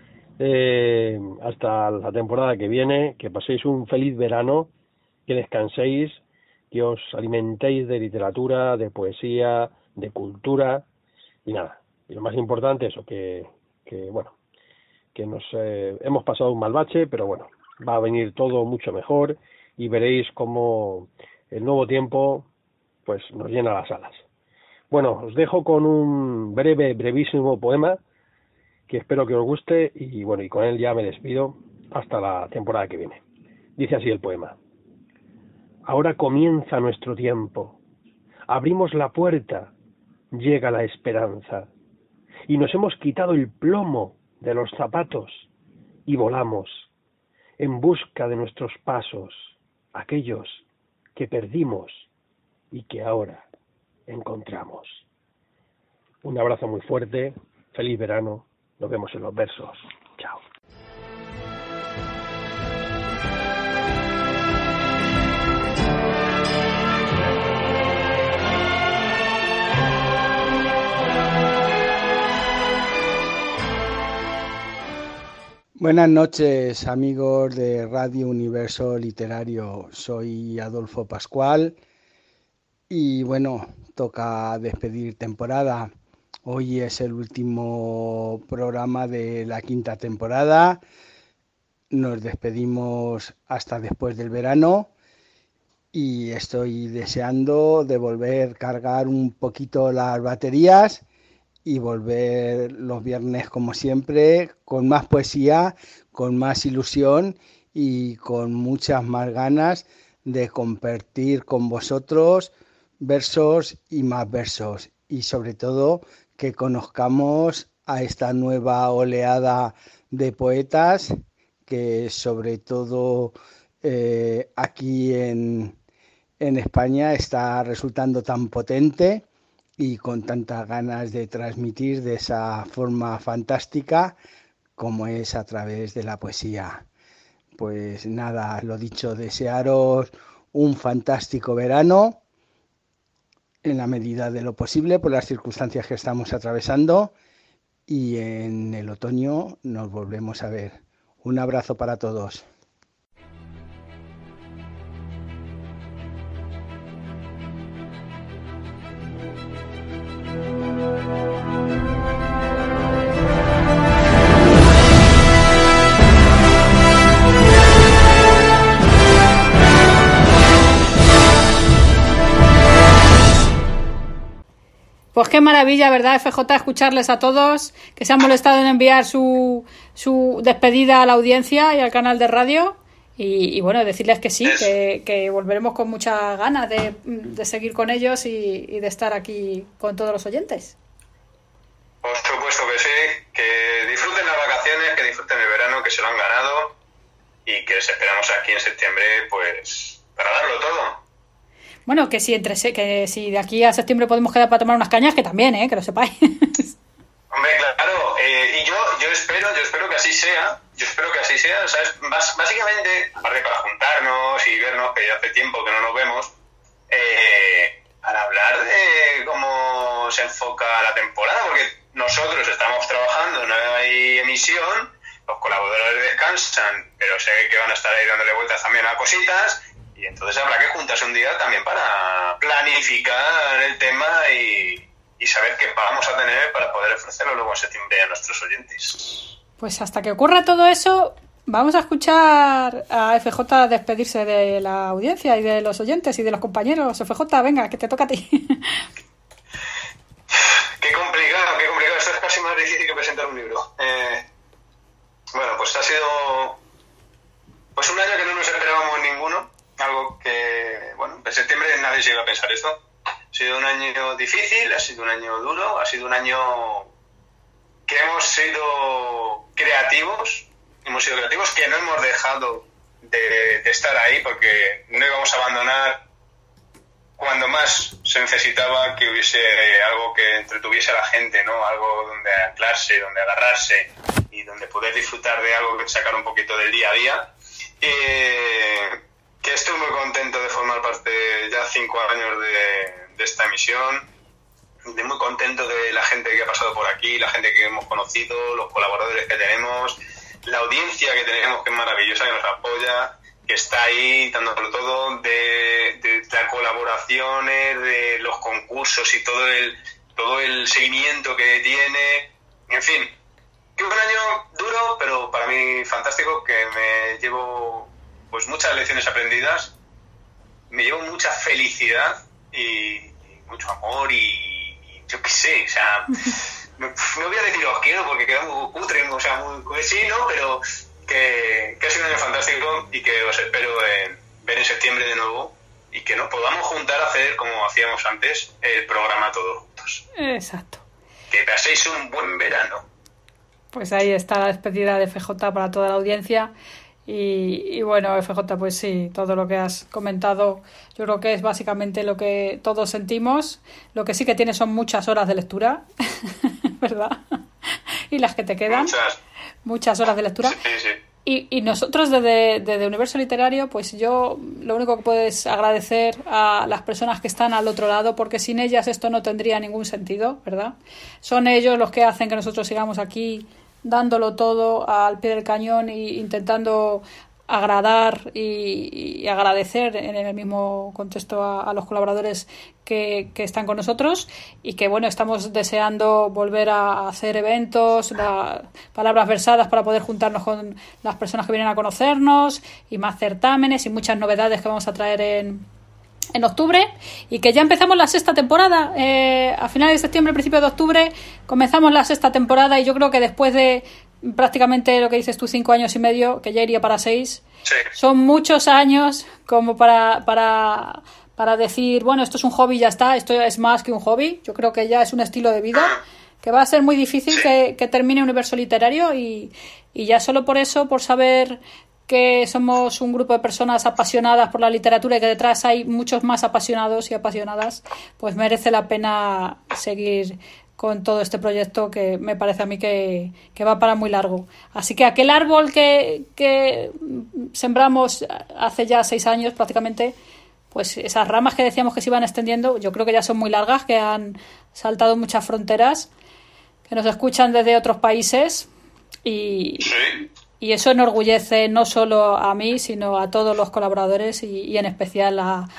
Hasta la temporada que viene. Que paséis un feliz verano. Que descanséis. Que os alimentéis de literatura, de poesía, de cultura y nada. Y lo más importante eso, que nos hemos pasado un mal bache, pero bueno, va a venir todo mucho mejor y veréis cómo el nuevo tiempo pues nos llena las alas. Bueno, os dejo con un brevísimo poema que espero que os guste y bueno, y con él ya me despido hasta la temporada que viene. Dice así el poema. Ahora comienza nuestro tiempo. Abrimos la puerta, llega la esperanza. Y nos hemos quitado el plomo de los zapatos y volamos en busca de nuestros pasos, aquellos que perdimos y que ahora encontramos. Un abrazo muy fuerte, feliz verano, nos vemos en los versos. Chao. Buenas noches, amigos de Radio Universo Literario. Soy Adolfo Pascual y bueno, toca despedir temporada. Hoy es el último programa de la quinta temporada. Nos despedimos hasta después del verano y estoy deseando de volver a cargar un poquito las baterías y volver los viernes como siempre, con más poesía, con más ilusión y con muchas más ganas de compartir con vosotros versos y más versos. Y sobre todo que conozcamos a esta nueva oleada de poetas que sobre todo aquí en España está resultando tan potente y con tantas ganas de transmitir de esa forma fantástica como es a través de la poesía. Pues nada, lo dicho, desearos un fantástico verano en la medida de lo posible por las circunstancias que estamos atravesando y en el otoño nos volvemos a ver. Un abrazo para todos. Pues qué maravilla, ¿verdad, FJ? Escucharles a todos, que se han molestado en enviar su despedida a la audiencia y al canal de radio. Y bueno, decirles que sí, que volveremos con muchas ganas de seguir con ellos y de estar aquí con todos los oyentes. Por supuesto que sí, que disfruten las vacaciones, que disfruten el verano, que se lo han ganado y que les esperamos aquí en septiembre pues para darlo todo. Bueno, que si de aquí a septiembre podemos quedar para tomar unas cañas, que también, que lo sepáis. Hombre, claro, y yo espero que así sea. Yo espero que así sea, ¿sabes? Básicamente, aparte para juntarnos y vernos, que ya hace tiempo que no nos vemos, para hablar de cómo se enfoca la temporada, porque nosotros estamos trabajando, no hay emisión, los colaboradores descansan, pero sé que van a estar ahí dándole vueltas también a cositas, y entonces habrá que juntarse un día también para planificar el tema y saber qué vamos a tener para poder ofrecerlo luego en septiembre a nuestros oyentes. Pues hasta que ocurra todo eso, vamos a escuchar a FJ despedirse de la audiencia y de los oyentes y de los compañeros. FJ, venga, que te toca a ti. Qué complicado. Esto es casi más difícil que presentar un libro. Bueno, pues ha sido pues un año que no nos esperábamos ninguno. Algo que, bueno, en septiembre nadie se iba a pensar esto. Ha sido un año difícil, ha sido un año duro, ha sido un año que hemos sido creativos, que no hemos dejado de estar ahí porque no íbamos a abandonar cuando más se necesitaba que hubiese algo que entretuviese a la gente, ¿no? Algo donde anclarse, donde agarrarse y donde poder disfrutar de algo que sacar un poquito del día a día. Que estoy muy contento de formar parte ya 5 años de esta emisión. Estoy muy contento de la gente que ha pasado por aquí, la gente que hemos conocido, los colaboradores que tenemos, la audiencia que tenemos, que es maravillosa, que nos apoya, que está ahí dándolo todo, de las colaboraciones, de los concursos y todo el seguimiento que tiene. En fin, que un año duro, pero para mí fantástico, que me llevo pues muchas lecciones aprendidas, me llevo mucha felicidad y mucho amor y yo qué sé, o sea, no voy a decir os quiero porque queda muy cutre, o sea, muy sí, ¿no? Pero que ha sido un año fantástico y que os espero ver en septiembre de nuevo y que nos podamos juntar a hacer, como hacíamos antes, el programa todos juntos. Exacto. Que paséis un buen verano. Pues ahí está la despedida de FJ para toda la audiencia. Y bueno, FJ, pues sí, todo lo que has comentado yo creo que es básicamente lo que todos sentimos. Lo que sí que tienes son muchas horas de lectura, ¿verdad? Y las que te quedan. Muchas horas de lectura. Sí. Y nosotros desde Universo Literario, pues yo lo único que puedo es agradecer a las personas que están al otro lado, porque sin ellas esto no tendría ningún sentido, ¿verdad? Son ellos los que hacen que nosotros sigamos aquí dándolo todo al pie del cañón e intentando agradar y agradecer en el mismo contexto a los colaboradores que están con nosotros y que bueno, estamos deseando volver a hacer eventos, palabras versadas para poder juntarnos con las personas que vienen a conocernos y más certámenes y muchas novedades que vamos a traer en octubre y que ya empezamos la 6ª temporada a finales de septiembre, principios de octubre comenzamos la 6ª temporada y yo creo que después de prácticamente lo que dices tú 5 años y medio, que ya iría para 6, sí. Son muchos años como para decir, bueno, esto es un hobby y ya está, esto es más que un hobby, yo creo que ya es un estilo de vida que va a ser muy difícil que termine Universo Literario y ya solo por eso, por saber que somos un grupo de personas apasionadas por la literatura y que detrás hay muchos más apasionados y apasionadas, pues merece la pena seguir con todo este proyecto que me parece a mí que va para muy largo. Así que aquel árbol que sembramos hace ya 6 años prácticamente, pues esas ramas que decíamos que se iban extendiendo, yo creo que ya son muy largas, que han saltado muchas fronteras, que nos escuchan desde otros países y eso enorgullece no solo a mí, sino a todos los colaboradores y en especial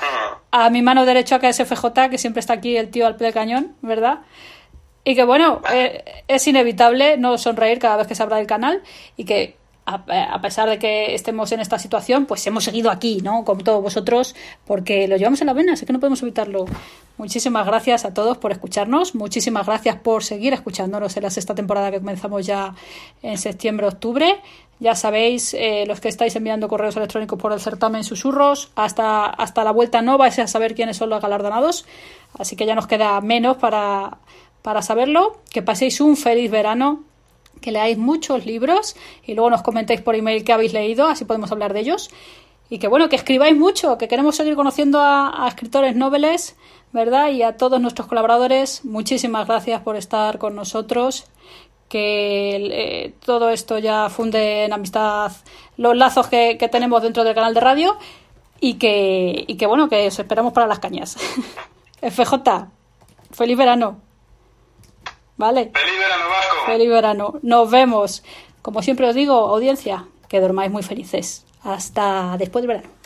a mi mano derecha, que es FJ, que siempre está aquí el tío al pie del cañón, ¿verdad? Y que bueno, es inevitable no sonreír cada vez que se habla del canal y que a pesar de que estemos en esta situación, pues hemos seguido aquí, ¿no? Con todos vosotros, porque lo llevamos en la vena, así que no podemos evitarlo. Muchísimas gracias a todos por escucharnos, muchísimas gracias por seguir escuchándonos en la sexta temporada que comenzamos ya en septiembre-octubre. Ya sabéis, los que estáis enviando correos electrónicos por el certamen Susurros, hasta la vuelta no vais a saber quiénes son los galardonados, así que ya nos queda menos para saberlo. Que paséis un feliz verano, que leáis muchos libros y luego nos comentéis por email qué habéis leído, así podemos hablar de ellos. Y que bueno, que escribáis mucho, que queremos seguir conociendo a escritores noveles, ¿verdad? Y a todos nuestros colaboradores, muchísimas gracias por estar con nosotros. Que todo esto ya funde en amistad los lazos que tenemos dentro del canal de radio y que bueno, que os esperamos para las cañas. FJ, feliz verano. ¿Vale? ¡Feliz verano, Vasco! Feliz verano. Nos vemos. Como siempre os digo, audiencia, que dormáis muy felices. Hasta después del verano.